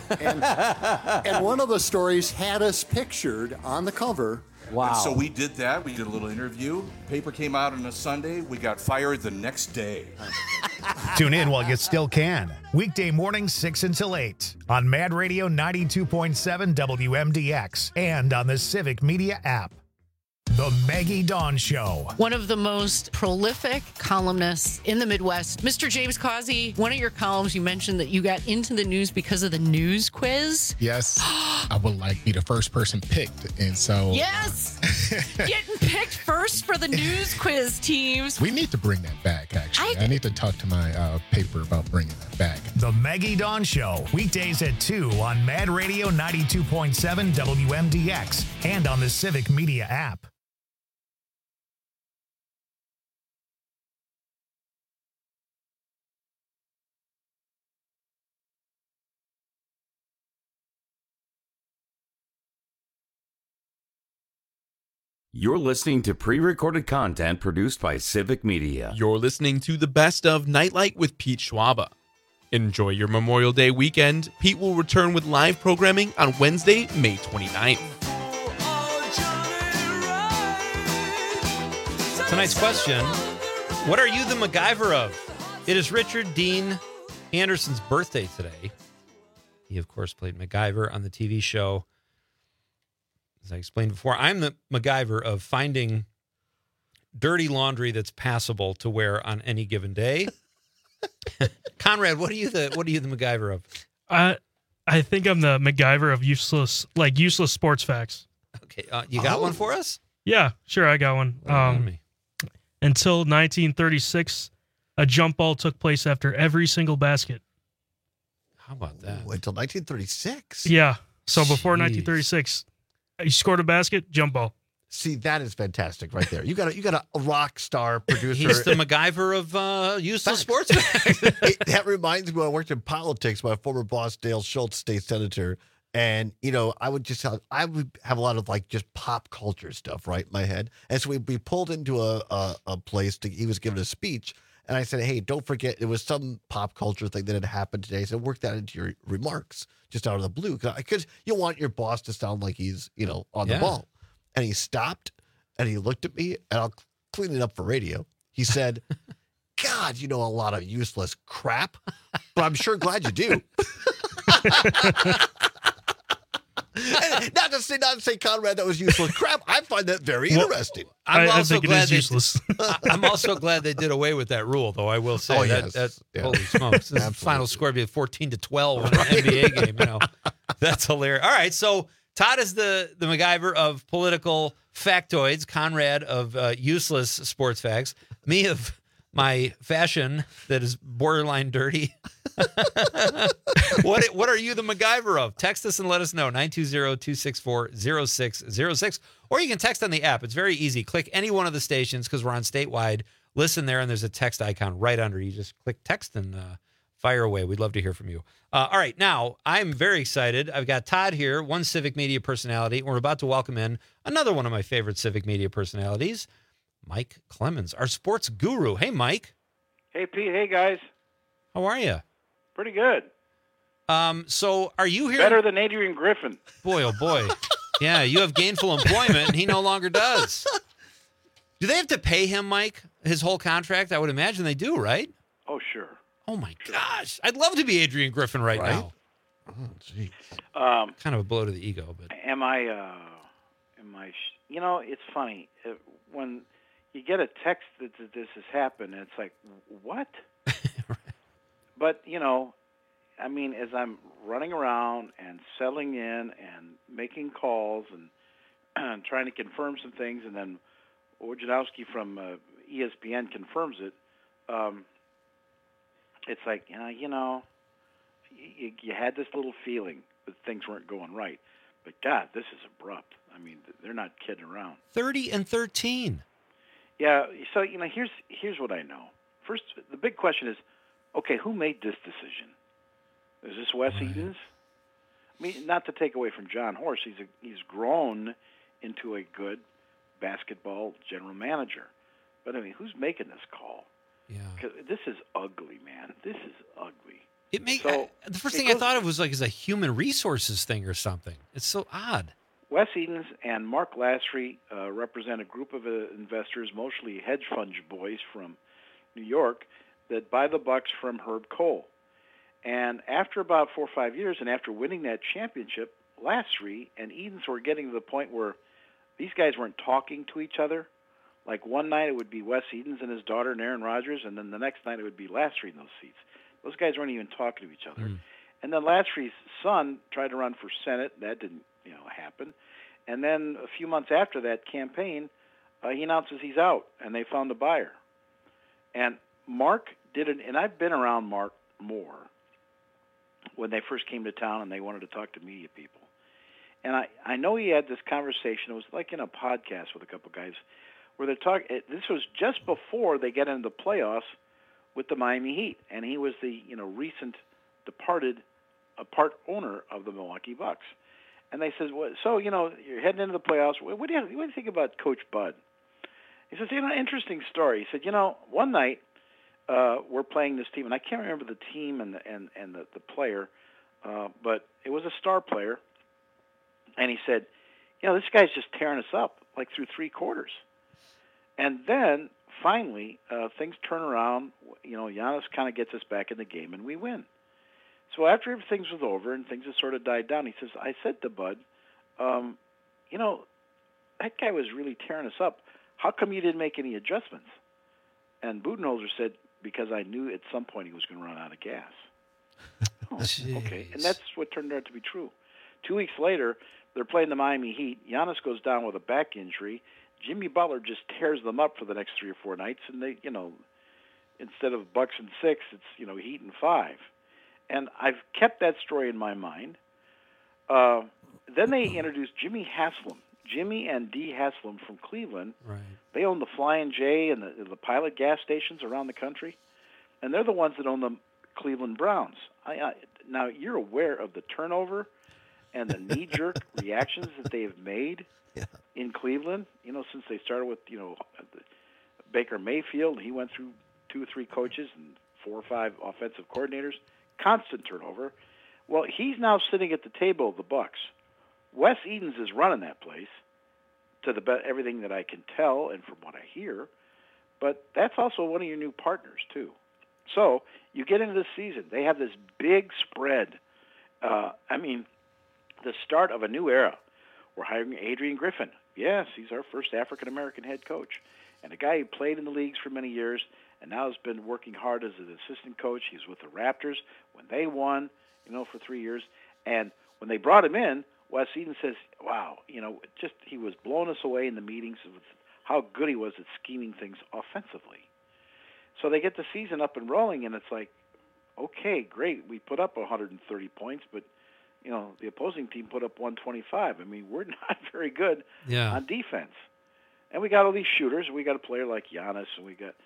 And one of the stories had us pictured on the cover. Wow. And so we did that. We did a little interview. Paper came out on a Sunday. We got fired the next day. Tune in while you still can. Weekday mornings 6 until 8 on Mad Radio 92.7 WMDX and on the Civic Media app. The Maggie Dawn Show. One of the most prolific columnists in the Midwest. Mr. James Causey, one of your columns, you mentioned that you got into the news because of the news quiz. Yes. I would like be the first person picked. And so... Yes! Getting picked first for the news quiz teams. We need to bring that back, actually. I need to talk to my paper about bringing that back. The Maggie Dawn Show. Weekdays at 2 on Mad Radio 92.7 WMDX and on the Civic Media app. You're listening to pre-recorded content produced by Civic Media. You're listening to the Best of Nightlight with Pete Schwaba. Enjoy your Memorial Day weekend. Pete will return with live programming on Wednesday, May 29th. Tonight's question, what are you the MacGyver of? It is Richard Dean Anderson's birthday today. He, of course, played MacGyver on the TV show. As I explained before, I'm the MacGyver of finding dirty laundry that's passable to wear on any given day. Conrad, what are you the MacGyver of? I think I'm the MacGyver of useless sports facts. Okay, you got one for us? Yeah, sure, I got one. Until 1936, a jump ball took place after every single basket. How about that? Until 1936? Yeah, so before 1936. You scored a basket, jump ball. See, that is fantastic right there. You got a rock star producer. He's the MacGyver of useless sports facts. That reminds me when I worked in politics, my former boss, Dale Schultz, state senator. And, I would have a lot of just pop culture stuff right in my head. And so we'd be pulled into a place he was giving a speech. And I said, hey, don't forget, it was some pop culture thing that had happened today. So work that into your remarks just out of the blue. Because you want your boss to sound like he's, on the ball. And he stopped and he looked at me, and I'll clean it up for radio. He said, God, you know a lot of useless crap, but I'm sure glad you do. And not to say, Conrad, that was useless crap. I find that very interesting. I think it is useless. I'm also glad they did away with that rule, though. I will say that's holy smokes. This final score be 14-12 in an NBA game. That's hilarious. All right, so Todd is the MacGyver of political factoids. Conrad of useless sports facts. Me of my fashion that is borderline dirty. What are you the MacGyver of? Text us and let us know, 920-264-0606. Or you can text on the app. It's very easy. Click any one of the stations because we're on statewide. Listen there, and there's a text icon right under. You just click text and fire away. We'd love to hear from you. All right, now, I'm very excited. I've got Todd here, one Civic Media personality. We're about to welcome in another one of my favorite Civic Media personalities, Mike Clemens, our sports guru. Hey, Mike. Hey, Pete. Hey, guys. How are you? Pretty good. So are you here? Better than Adrian Griffin. Boy, oh boy. Yeah, you have gainful employment, and he no longer does. Do they have to pay him, Mike, his whole contract? I would imagine they do, right? Oh, sure. Oh, my gosh. I'd love to be Adrian Griffin right now. Oh, geez. Kind of a blow to the ego, but. It's funny. When you get a text that this has happened, and it's like, what? Right. But, as I'm running around and settling in and making calls and trying to confirm some things, and then Wojnarowski from ESPN confirms it, it's like, you had this little feeling that things weren't going right. But, God, this is abrupt. They're not kidding around. 30-13. Yeah, so, here's what I know. First, the big question is, okay, who made this decision? Is this Wes Edens? Not to take away from John Horst, he's grown into a good basketball general manager. But, who's making this call? Yeah. 'Cause this is ugly, man. This is ugly. The first thing I thought of was is a human resources thing or something. It's so odd. Wes Edens and Mark Lasry represent a group of investors, mostly hedge fund boys from New York, that buy the bucks from Herb Kohl. And after about 4 or 5 years, and after winning that championship, Lasry and Edens were getting to the point where these guys weren't talking to each other. Like one night it would be Wes Edens and his daughter and Aaron Rodgers, and then the next night it would be Lasry in those seats. Those guys weren't even talking to each other. And then Lasry's son tried to run for Senate. That didn't happen. And then a few months after that campaign, he announces he's out, and they found a buyer. And Mark did it, and I've been around Mark more when they first came to town and they wanted to talk to media people. And I know he had this conversation. It was like in a podcast with a couple guys where they're talking. This was just before they get into the playoffs with the Miami Heat, and he was the recent departed part owner of the Milwaukee Bucks. And they said, well, so, you're heading into the playoffs. What do you think about Coach Bud? He says, interesting story. He said, one night we're playing this team, and I can't remember the team and the player, but it was a star player. And he said, this guy's just tearing us up, like through 3 quarters. And then, finally, things turn around. Giannis kind of gets us back in the game, and we win. So after everything was over and things had sort of died down, he says, I said to Bud, that guy was really tearing us up. How come you didn't make any adjustments? And Budenholzer said, because I knew at some point he was going to run out of gas. Okay, and that's what turned out to be true. 2 weeks later, they're playing the Miami Heat. Giannis goes down with a back injury. Jimmy Butler just tears them up for the next 3 or 4 nights, and they, instead of Bucks and 6, it's Heat and 5. And I've kept that story in my mind. Then they introduced Jimmy and Dee Haslam from Cleveland. Right. They own the Flying J and the Pilot gas stations around the country, and they're the ones that own the Cleveland Browns. Now, you're aware of the turnover and the knee-jerk reactions that they have made in Cleveland, since they started with, Baker Mayfield. He went through 2 or 3 coaches and 4 or 5 offensive coordinators. Constant turnover. Well, he's now sitting at the table of the Bucks. Wes Edens is running that place, to everything that I can tell and from what I hear. But that's also one of your new partners too. So you get into this season. They have this big spread. The start of a new era. We're hiring Adrian Griffin. Yes, he's our first African-American head coach, and a guy who played in the leagues for many years and now has been working hard as an assistant coach. He's with the Raptors when they won, for 3 years. And when they brought him in, Wes Edens says, wow, he was blowing us away in the meetings with how good he was at scheming things offensively. So they get the season up and rolling, and it's like, okay, great. We put up 130 points, but, the opposing team put up 125. We're not very good on defense. And we got all these shooters. We got a player like Giannis, and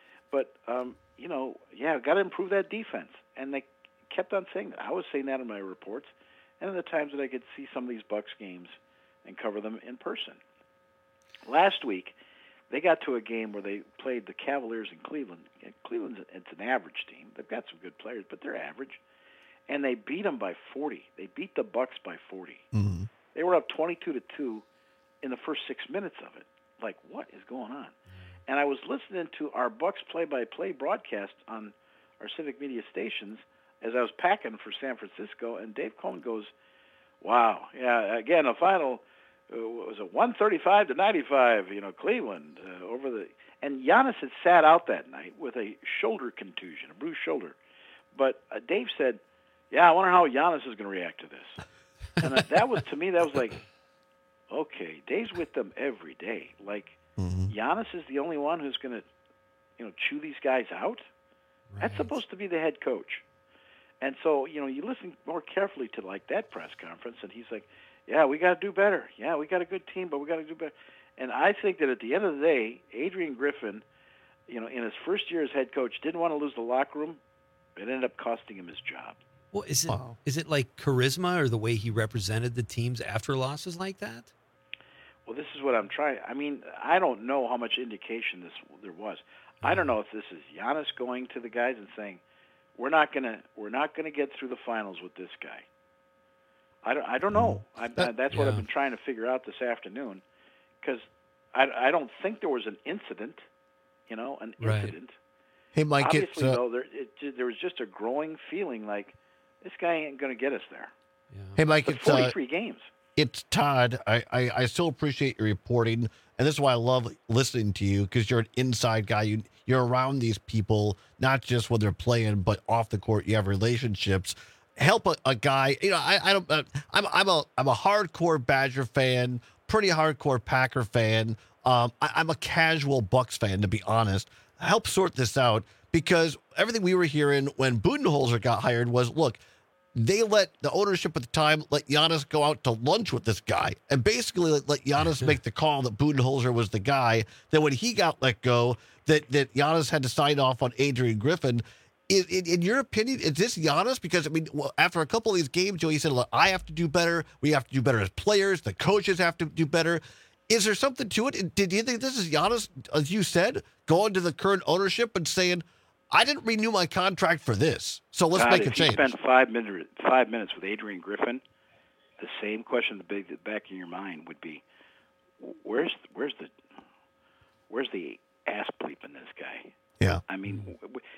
got to improve that defense. And they kept on saying that. I was saying that in my reports, and in the times that I could see some of these Bucks games and cover them in person. Last week, they got to a game where they played the Cavaliers in Cleveland. Cleveland's it's an average team. They've got some good players, but they're average. And they beat them by 40. They beat the Bucks by 40. Mm-hmm. They were up 22-2 in the first 6 minutes of it. Like, what is going on? And I was listening to our Bucks play-by-play broadcast on our civic media stations as I was packing for San Francisco, and Dave Cohen goes, wow, again, the final was a 135-95, Cleveland over the – and Giannis had sat out that night with a shoulder contusion, a bruised shoulder. But Dave said, I wonder how Giannis is going to react to this. And that was, to me, that was like, okay, Dave's with them every day. Like, Giannis is the only one who's going to, chew these guys out? Right. That's supposed to be the head coach. And so, you listen more carefully to, like, that press conference, and he's like, we got to do better. Yeah, we got a good team, but we got to do better. And I think that at the end of the day, Adrian Griffin, in his first year as head coach, didn't want to lose the locker room. It ended up costing him his job. Well, is it like charisma or the way he represented the teams after losses like that? Well, this is what I'm trying. I don't know how much indication there was. I don't know if this is Giannis going to the guys and saying, "We're not gonna get through the finals with this guy." I don't know. That's what I've been trying to figure out this afternoon, because I don't think there was an incident. Incident. Hey, Mike. Obviously, though, there was just a growing feeling like this guy ain't going to get us there. Yeah. Hey, Mike. It's 43 games. It's Todd. I still appreciate your reporting, and this is why I love listening to you, because you're an inside guy. You're around these people, not just when they're playing, but off the court. You have relationships. Help a guy. I'm a hardcore Badger fan, pretty hardcore Packer fan. I'm a casual Bucks fan, to be honest. Help sort this out, because everything we were hearing when Budenholzer got hired was, look, they let the ownership at the time let Giannis go out to lunch with this guy and basically let Giannis make the call that Budenholzer was the guy. That when he got let go, that Giannis had to sign off on Adrian Griffin. In your opinion, is this Giannis? Because, I mean, after a couple of these games, Joe, he said, look, I have to do better. We have to do better as players. The coaches have to do better. Is there something to it? Did you think this is Giannis, as you said, going to the current ownership and saying, I didn't renew my contract for this, so let's make a change? If you spent 5 minutes with Adrian Griffin, the same question in the back of your mind would be, where's the ass bleep in this guy? Yeah. I mean,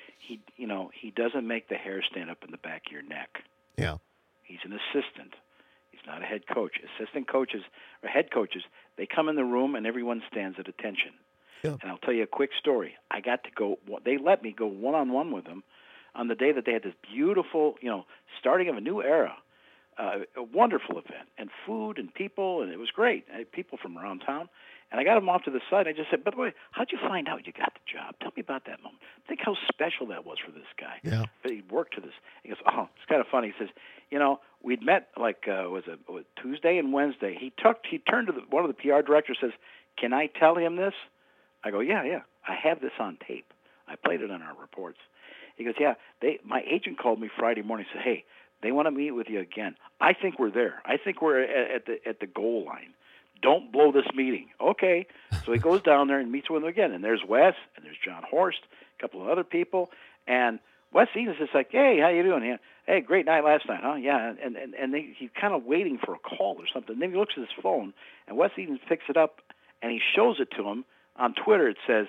he doesn't make the hair stand up in the back of your neck. Yeah. He's an assistant. He's not a head coach. Assistant coaches or head coaches, they come in the room and everyone stands at attention. Yeah. And I'll tell you a quick story. I got to go. They let me go one-on-one with them on the day that they had this beautiful, starting of a new era, a wonderful event, and food and people, and it was great. I had people from around town. And I got him off to the side. I just said, by the way, how'd you find out you got the job? Tell me about that moment. Think how special that was for this guy. Yeah. But he worked to this. He goes, it's kind of funny. He says, we'd met was Tuesday and Wednesday. He turned to one of the PR directors, says, can I tell him this? I go, yeah. I have this on tape. I played it on our reports. He goes, yeah. My agent called me Friday morning and said, hey, they want to meet with you again. I think we're there. I think we're at the goal line. Don't blow this meeting. Okay. So he goes down there and meets with them again. And there's Wes, and there's John Horst, a couple of other people. And Wes Edens is like, hey, how you doing? Yeah. Hey, great night last night, huh? Yeah. And he's kind of waiting for a call or something. Then he looks at his phone, and Wes Edens picks it up, and he shows it to him. On Twitter, it says,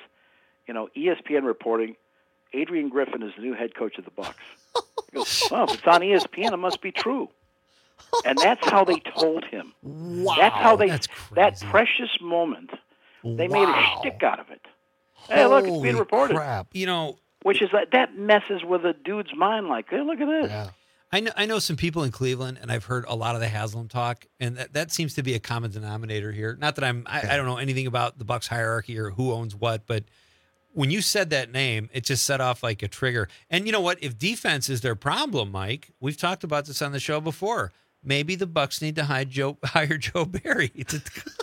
ESPN reporting, Adrian Griffin is the new head coach of the Bucks. He goes, well, if it's on ESPN, it must be true. And that's how they told him. Wow. That's how that precious moment, they made a shtick out of it. Hey, look, it's being reported. Crap. Which is that messes with a dude's mind like, hey, look at this. Yeah. I know some people in Cleveland, and I've heard a lot of the Haslam talk, and that seems to be a common denominator here. Not that I don't know anything about the Bucks hierarchy or who owns what, but when you said that name, it just set off like a trigger. And you know what? If defense is their problem, Mike, we've talked about this on the show before. Maybe the Bucks need to hire Joe Barry to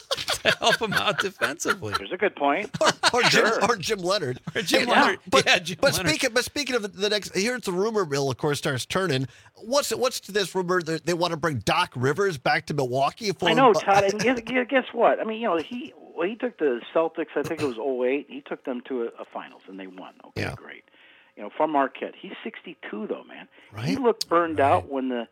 help them out defensively. There's a good point. Or Jim Leonard. Leonard. But speaking of the next, here's the rumor mill, of course, starts turning. What's to this rumor that they want to bring Doc Rivers back to Milwaukee? I know, Todd. And guess what? I mean, he took the Celtics. I think it was 2008. He took them to a finals, and they won. Okay, yeah. Great. From Marquette. He's 62, though, man. Right. He looked burned out when the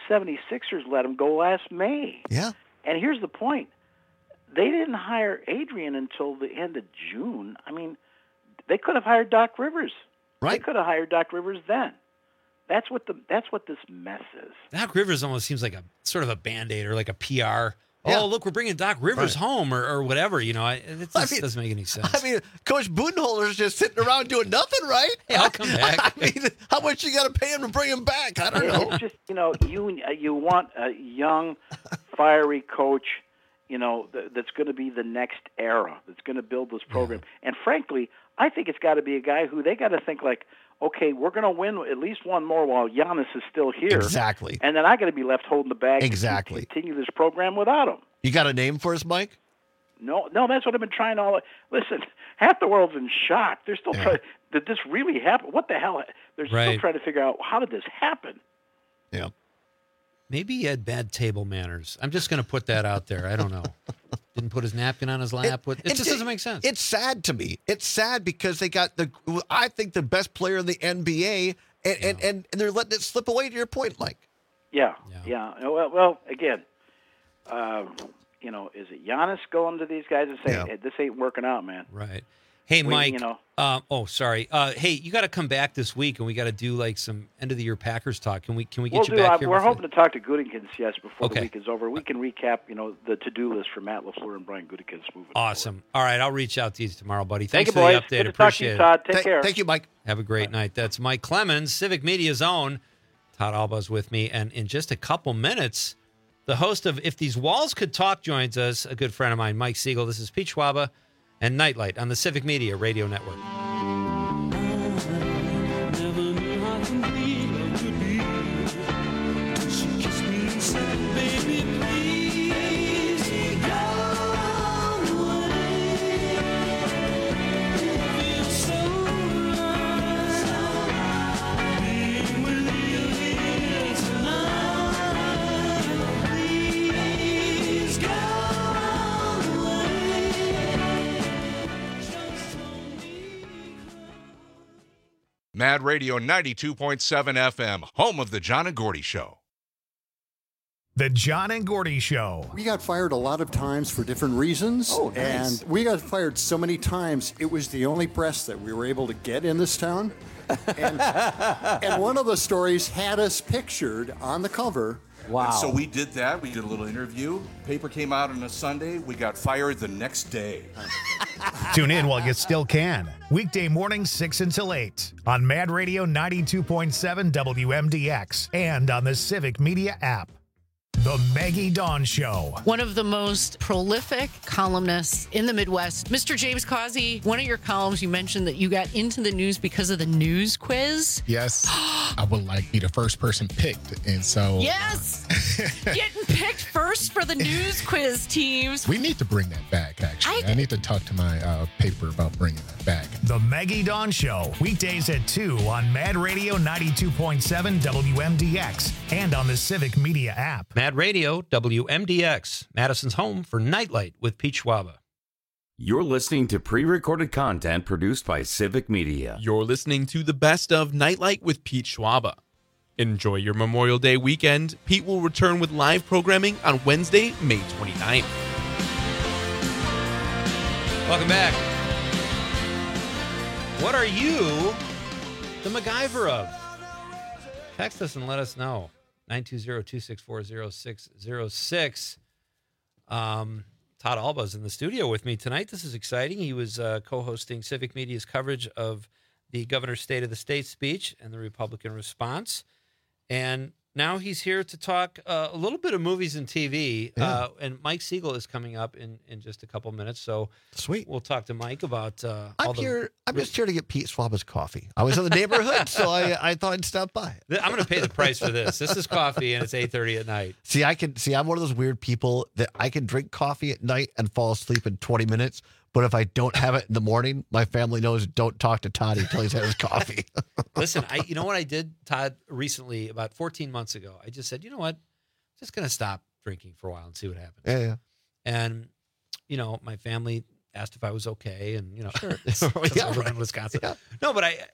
76ers let him go last May. Yeah. And here's the point. They didn't hire Adrian until the end of June. I mean, they could have hired Doc Rivers. Right. They could have hired Doc Rivers then. That's what this mess is. Doc Rivers almost seems like a sort of a Band-Aid or like a PR. Yeah. Oh, look, we're bringing Doc Rivers home or whatever. It just doesn't make any sense. I mean, Coach Budenholzer's just sitting around doing nothing, right? Hey, I'll come back. I mean, how much you got to pay him to bring him back? I don't know. It's just, you want a young, fiery coach, that's going to be the next era, that's going to build this program. Yeah. And frankly, I think it's got to be a guy who they got to think like, okay, we're going to win at least one more while Giannis is still here. Exactly. And then I got to be left holding the bag exactly. to continue this program without him. You got a name for us, Mike? No, that's what I've been trying to listen, half the world's in shock. They're still trying, did this really happen? What the hell? They're still trying to figure out, how did this happen? Yeah. Maybe he had bad table manners. I'm just going to put that out there. I don't know. Didn't put his napkin on his lap. It just doesn't make sense. It's sad to me. It's sad because they got I think the best player in the NBA, and they're letting it slip away, to your point, Mike. Yeah. Well, again, is it Giannis going to these guys and saying, hey, this ain't working out, man? Right. Hey, Mike. Sorry. Hey, you got to come back this week, and we got to do like some end of the year Packers talk. Can we get you back here? We're hoping to talk to Gutekunst, before the week is over. We can recap, the to-do list for Matt LaFleur and Brian Gutekunst moving Awesome. forward. All right, I'll reach out to you tomorrow, buddy. Thank Thanks you, for boys. the update. Good to Appreciate talk to you, Todd. Take care. Thank you, Mike. Have a great night. That's Mike Clemens, Civic Media's own. Todd Alba's with me, and in just a couple minutes, the host of If These Walls Could Talk joins us, a good friend of mine, Mike Siegel. This is Pete Schwaba and Nightlight on the Civic Media Radio Network. Mad Radio 92.7 FM, home of the John and Gordy Show. The John and Gordy Show. We got fired a lot of times for different reasons. Oh, nice. And we got fired so many times, it was the only press that we were able to get in this town. And one of the stories had us pictured on the cover. Wow. And so we did that. We did a little interview. Paper came out on a Sunday. We got fired the next day. Tune in while you still can. Weekday mornings 6 until 8 on Mad Radio 92.7 WMDX and on the Civic Media app. The Maggie Dawn Show. One of the most prolific columnists in the Midwest, Mr. James Causey. One of your columns, you mentioned that you got into the news because of the news quiz. Yes. I would like be the first person picked. And so. Yes. Getting picked first for the news quiz teams. We need to bring that back, actually. I need to talk to my paper about bringing that back. The Maggie Dawn Show. Weekdays at 2 on Mad Radio 92.7 WMDX and on the Civic Media app. Mad Radio, WMDX, Madison's home for Nightlight with Pete Schwaba. You're listening to pre-recorded content produced by Civic Media. You're listening to the best of Nightlight with Pete Schwaba. Enjoy your Memorial Day weekend. Pete will return with live programming on Wednesday, May 29th. Welcome back. What are you the MacGyver of? Text us and let us know. 920-264-0606. Todd Alba's in the studio with me tonight. This is exciting. He was co-hosting Civic Media's coverage of the Governor's State of the State speech and the Republican response. And now he's here to talk a little bit of movies and TV. Yeah. And Mike Siegel is coming up in just a couple minutes. So sweet. We'll talk to Mike about I'm just here to get Pete Schwaba's coffee. I was in the neighborhood, so I thought I'd stop by. I'm going to pay the price for this. This is coffee, and it's 8:30 at night. I'm one of those weird people that I can drink coffee at night and fall asleep in 20 minutes. But if I don't have it in the morning, my family knows don't talk to Todd until he's had his coffee. Listen, you know what I did, Todd, recently, about 14 months ago? I just said, you know what? I'm just going to stop drinking for a while and see what happens. Yeah. And, my family asked if I was okay. And, sure. I live in Wisconsin. Yeah. No, but I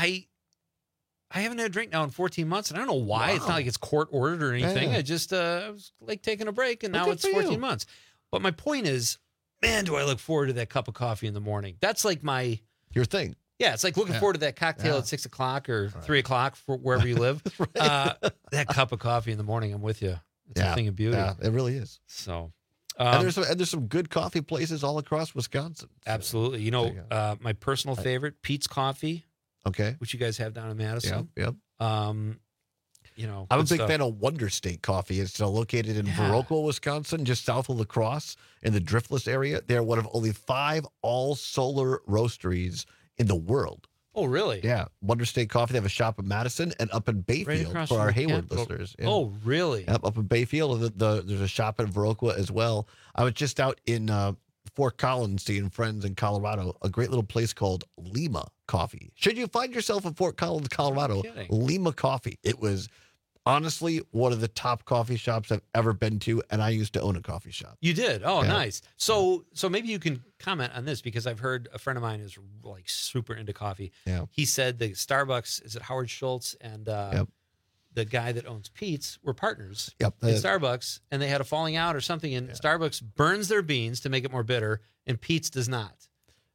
haven't had a drink now in 14 months. And I don't know why. Wow. It's not like it's court ordered or anything. Yeah. I just I was like taking a break, and now it's 14 months. But my point is, man, do I look forward to that cup of coffee in the morning. That's like your thing. Yeah, it's like looking forward to that cocktail at 6 o'clock or 3 o'clock for wherever you live. That cup of coffee in the morning, I'm with you. It's a thing of beauty. Yeah, it really is. So, and there's some good coffee places all across Wisconsin. So. Absolutely. My personal favorite, Pete's Coffee. Okay. Which you guys have down in Madison. Yep. I'm a big fan of Wonder State Coffee. It's located in Viroqua, Wisconsin, just south of La Crosse in the Driftless area. They're one of only 5 all-solar roasteries in the world. Oh, really? Yeah. Wonder State Coffee. They have a shop in Madison and up in Bayfield for our Hayward listeners. Yeah. Oh, really? Yep, up in Bayfield. There's a shop in Viroqua as well. I was just out in Fort Collins seeing friends in Colorado, a great little place called Lima Coffee. Should you find yourself in Fort Collins, Colorado, Lima Coffee. It was honestly one of the top coffee shops I've ever been to, and I used to own a coffee shop. You did? Oh, nice. So maybe you can comment on this, because I've heard a friend of mine is like super into coffee. Yeah. He said the Starbucks, is it Howard Schultz and the guy that owns Pete's were partners in Starbucks, and they had a falling out or something, and Starbucks burns their beans to make it more bitter, and Pete's does not.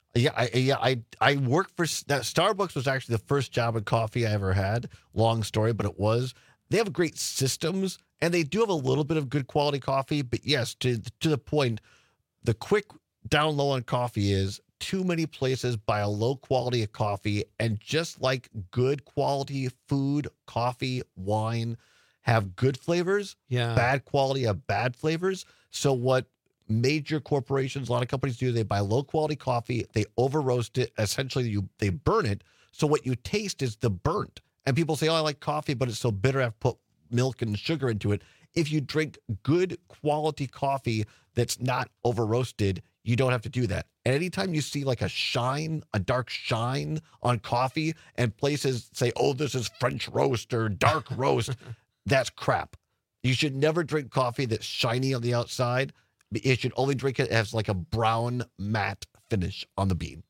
I worked for that. Starbucks was actually the first job in coffee I ever had. Long story, but it was. They have great systems, and they do have a little bit of good quality coffee. But yes, to the point, the quick down low on coffee is too many places buy a low quality of coffee, and just like good quality food, coffee, wine have good flavors, bad quality have bad flavors. So what major corporations, a lot of companies do, they buy low quality coffee, they over roast it, essentially they burn it. So what you taste is the burnt. And people say, oh, I like coffee, but it's so bitter, I have to put milk and sugar into it. If you drink good quality coffee that's not over roasted, you don't have to do that. And anytime you see like a dark shine on coffee, and places say, oh, this is French roast or dark roast, that's crap. You should never drink coffee that's shiny on the outside. You should only drink it as like a brown matte finish on the bean.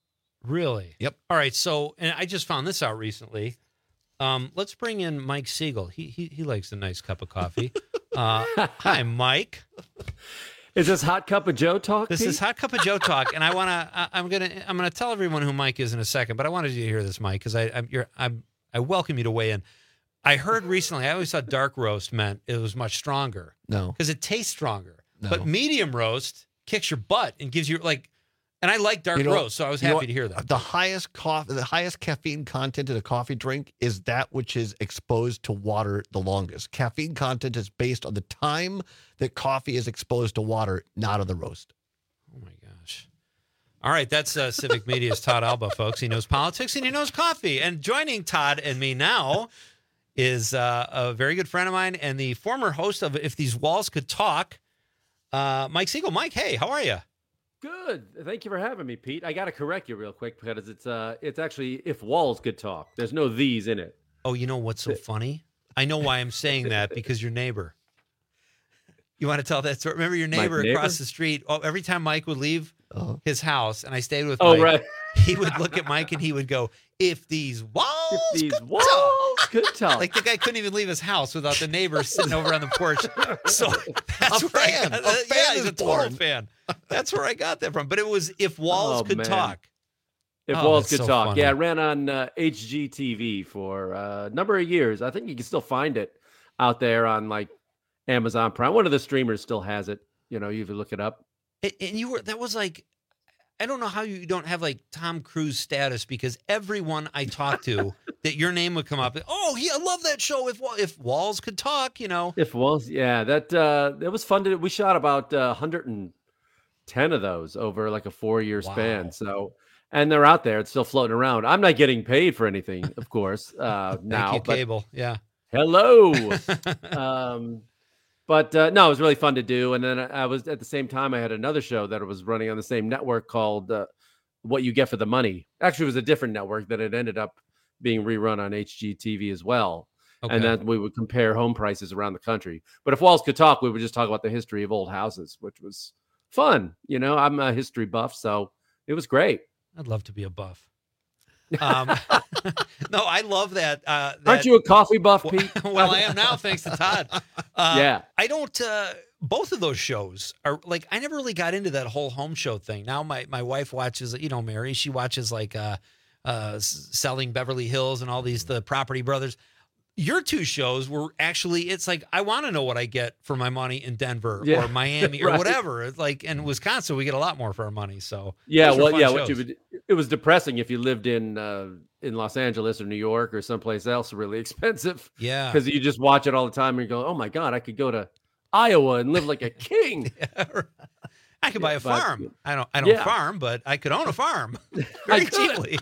Really? Yep. All right. So, and I just found this out recently. Let's bring in Mike Siegel. He likes a nice cup of coffee. Hi, Mike. Is this Hot Cup of Joe talk? This is Hot Cup of Joe talk, and I'm gonna tell everyone who Mike is in a second. But I wanted you to hear this, Mike, because I welcome you to weigh in. I heard recently. I always thought dark roast meant it was much stronger. No, because it tastes stronger. No. But medium roast kicks your butt and gives you like. And I like dark roast, so I was happy to hear that. The highest caffeine content in a coffee drink is that which is exposed to water the longest. Caffeine content is based on the time that coffee is exposed to water, not on the roast. Oh my gosh! All right, that's Civic Media's Todd Alba, folks. He knows politics and he knows coffee. And joining Todd and me now is a very good friend of mine and the former host of If These Walls Could Talk, Mike Siegel. Mike, hey, how are you? Good. Thank you for having me, Pete. I got to correct you real quick because it's actually If Walls Could Talk. There's no these in it. Oh, you know what's so funny? I know why I'm saying that, because your neighbor. You want to tell that story? Remember your neighbor across the street? Oh, every time Mike would leave his house and I stayed with Mike, right. He would look at Mike and he would go, "If these walls could talk." Like the guy couldn't even leave his house without the neighbor sitting over on the porch. So that's a fan. He's a total fan. That's where I got that from. But it was If Walls Could Talk. If Walls Could Talk. Funny. Yeah, I ran on HGTV for a number of years. I think you can still find it out there on like Amazon Prime. One of the streamers still has it. You know, you can look it up. And that was like, I don't know how you don't have like Tom Cruise status, because everyone I talked to that your name would come up. Oh, yeah, I love that show. If Walls Could Talk, you know. If Walls, yeah, it was fun. We shot about 110 of those over like a 4-year span. So, and they're out there. It's still floating around. I'm not getting paid for anything, of course, now. Thank you, cable. Yeah. Hello. But no, it was really fun to do. And then I was at the same time, I had another show that was running on the same network called What You Get for the Money. Actually, it was a different network that it ended up being rerun on HGTV as well. Okay. And then we would compare home prices around the country. But If Walls Could Talk, we would just talk about the history of old houses, which was fun. You know, I'm a history buff, so it was great. I'd love to be a buff. No, I love that. Aren't you a coffee buff, Pete? Well, I am now, thanks to Todd. Yeah. I don't, both of those shows are like, I never really got into that whole home show thing. Now my wife watches, you know, Mary, she watches like Selling Beverly Hills and all these, the Property Brothers. Your two shows were actually, it's like, I want to know what I get for my money in Denver or Miami or whatever. It's like, in Wisconsin, we get a lot more for our money. So yeah, it was depressing if you lived in Los Angeles or New York or someplace else really expensive. Yeah. Because you just watch it all the time and you go, oh my God, I could go to Iowa and live like a king. I could buy a farm. I don't farm, but I could own a farm very cheaply.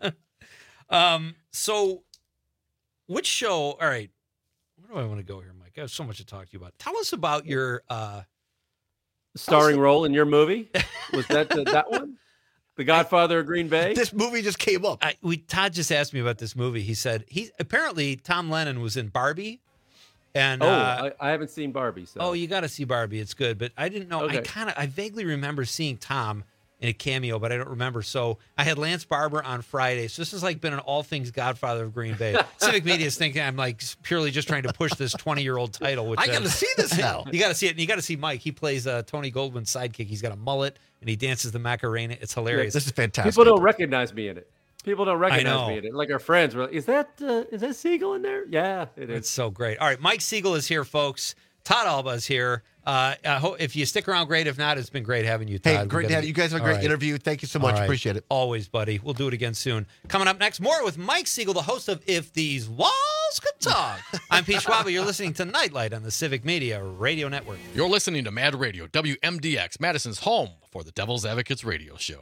So which show? All right. Where do I want to go here, Mike? I have so much to talk to you about. Tell us about your starring role in your movie. Was that that one? The Godfather of Green Bay? This movie just came up. Todd just asked me about this movie. He said apparently Tom Lennon was in Barbie. And I haven't seen Barbie. So. Oh, you got to see Barbie. It's good. But I didn't know. Okay. I vaguely remember seeing Tom in a cameo, but I don't remember. So I had Lance Barber on Friday. So this has like been an all things Godfather of Green Bay. Civic Media is thinking I'm like purely just trying to push this 20-year-old title. Which I got to see this now. You got to see it. And you got to see Mike. He plays Tony Goldwyn's sidekick. He's got a mullet and he dances the Macarena. It's hilarious. Yeah, this is fantastic. People don't recognize me in it. People don't recognize me in it. Like our friends were like, is that Siegel in there? Yeah, it is. It's so great. All right, Mike Siegel is here, folks. Todd Alba is here. I hope if you stick around, great. If not, it's been great having you, Todd. Hey, great to have you. You guys have a great interview. Thank you so much. Appreciate it. Always, buddy. We'll do it again soon. Coming up next, more with Mike Siegel, the host of If These Walls Could Talk. I'm Pete Schwab. You're listening to Nightlight on the Civic Media Radio Network. You're listening to Mad Radio, WMDX, Madison's home for the Devil's Advocates radio show.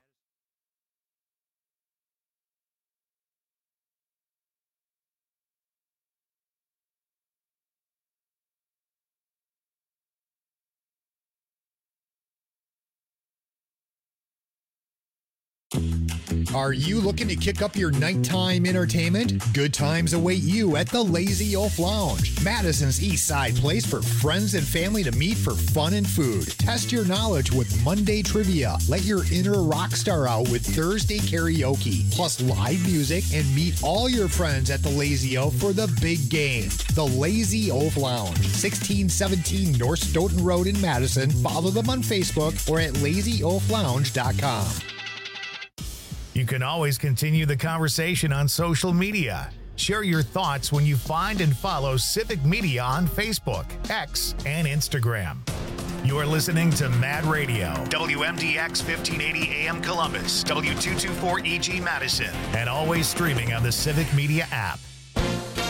Are you looking to kick up your nighttime entertainment? Good times await you at the Lazy Oaf Lounge, Madison's East Side place for friends and family to meet for fun and food. Test your knowledge with Monday trivia. Let your inner rock star out with Thursday karaoke, plus live music, and meet all your friends at the Lazy Oaf for the big game. The Lazy Oaf Lounge, 1617 North Stoughton Road in Madison. Follow them on Facebook or at lazyoaflounge.com. You can always continue the conversation on social media. Share your thoughts when you find and follow Civic Media on Facebook, X, and Instagram. You're listening to Mad Radio, WMDX 1580 AM Columbus, W224EG Madison, and always streaming on the Civic Media app.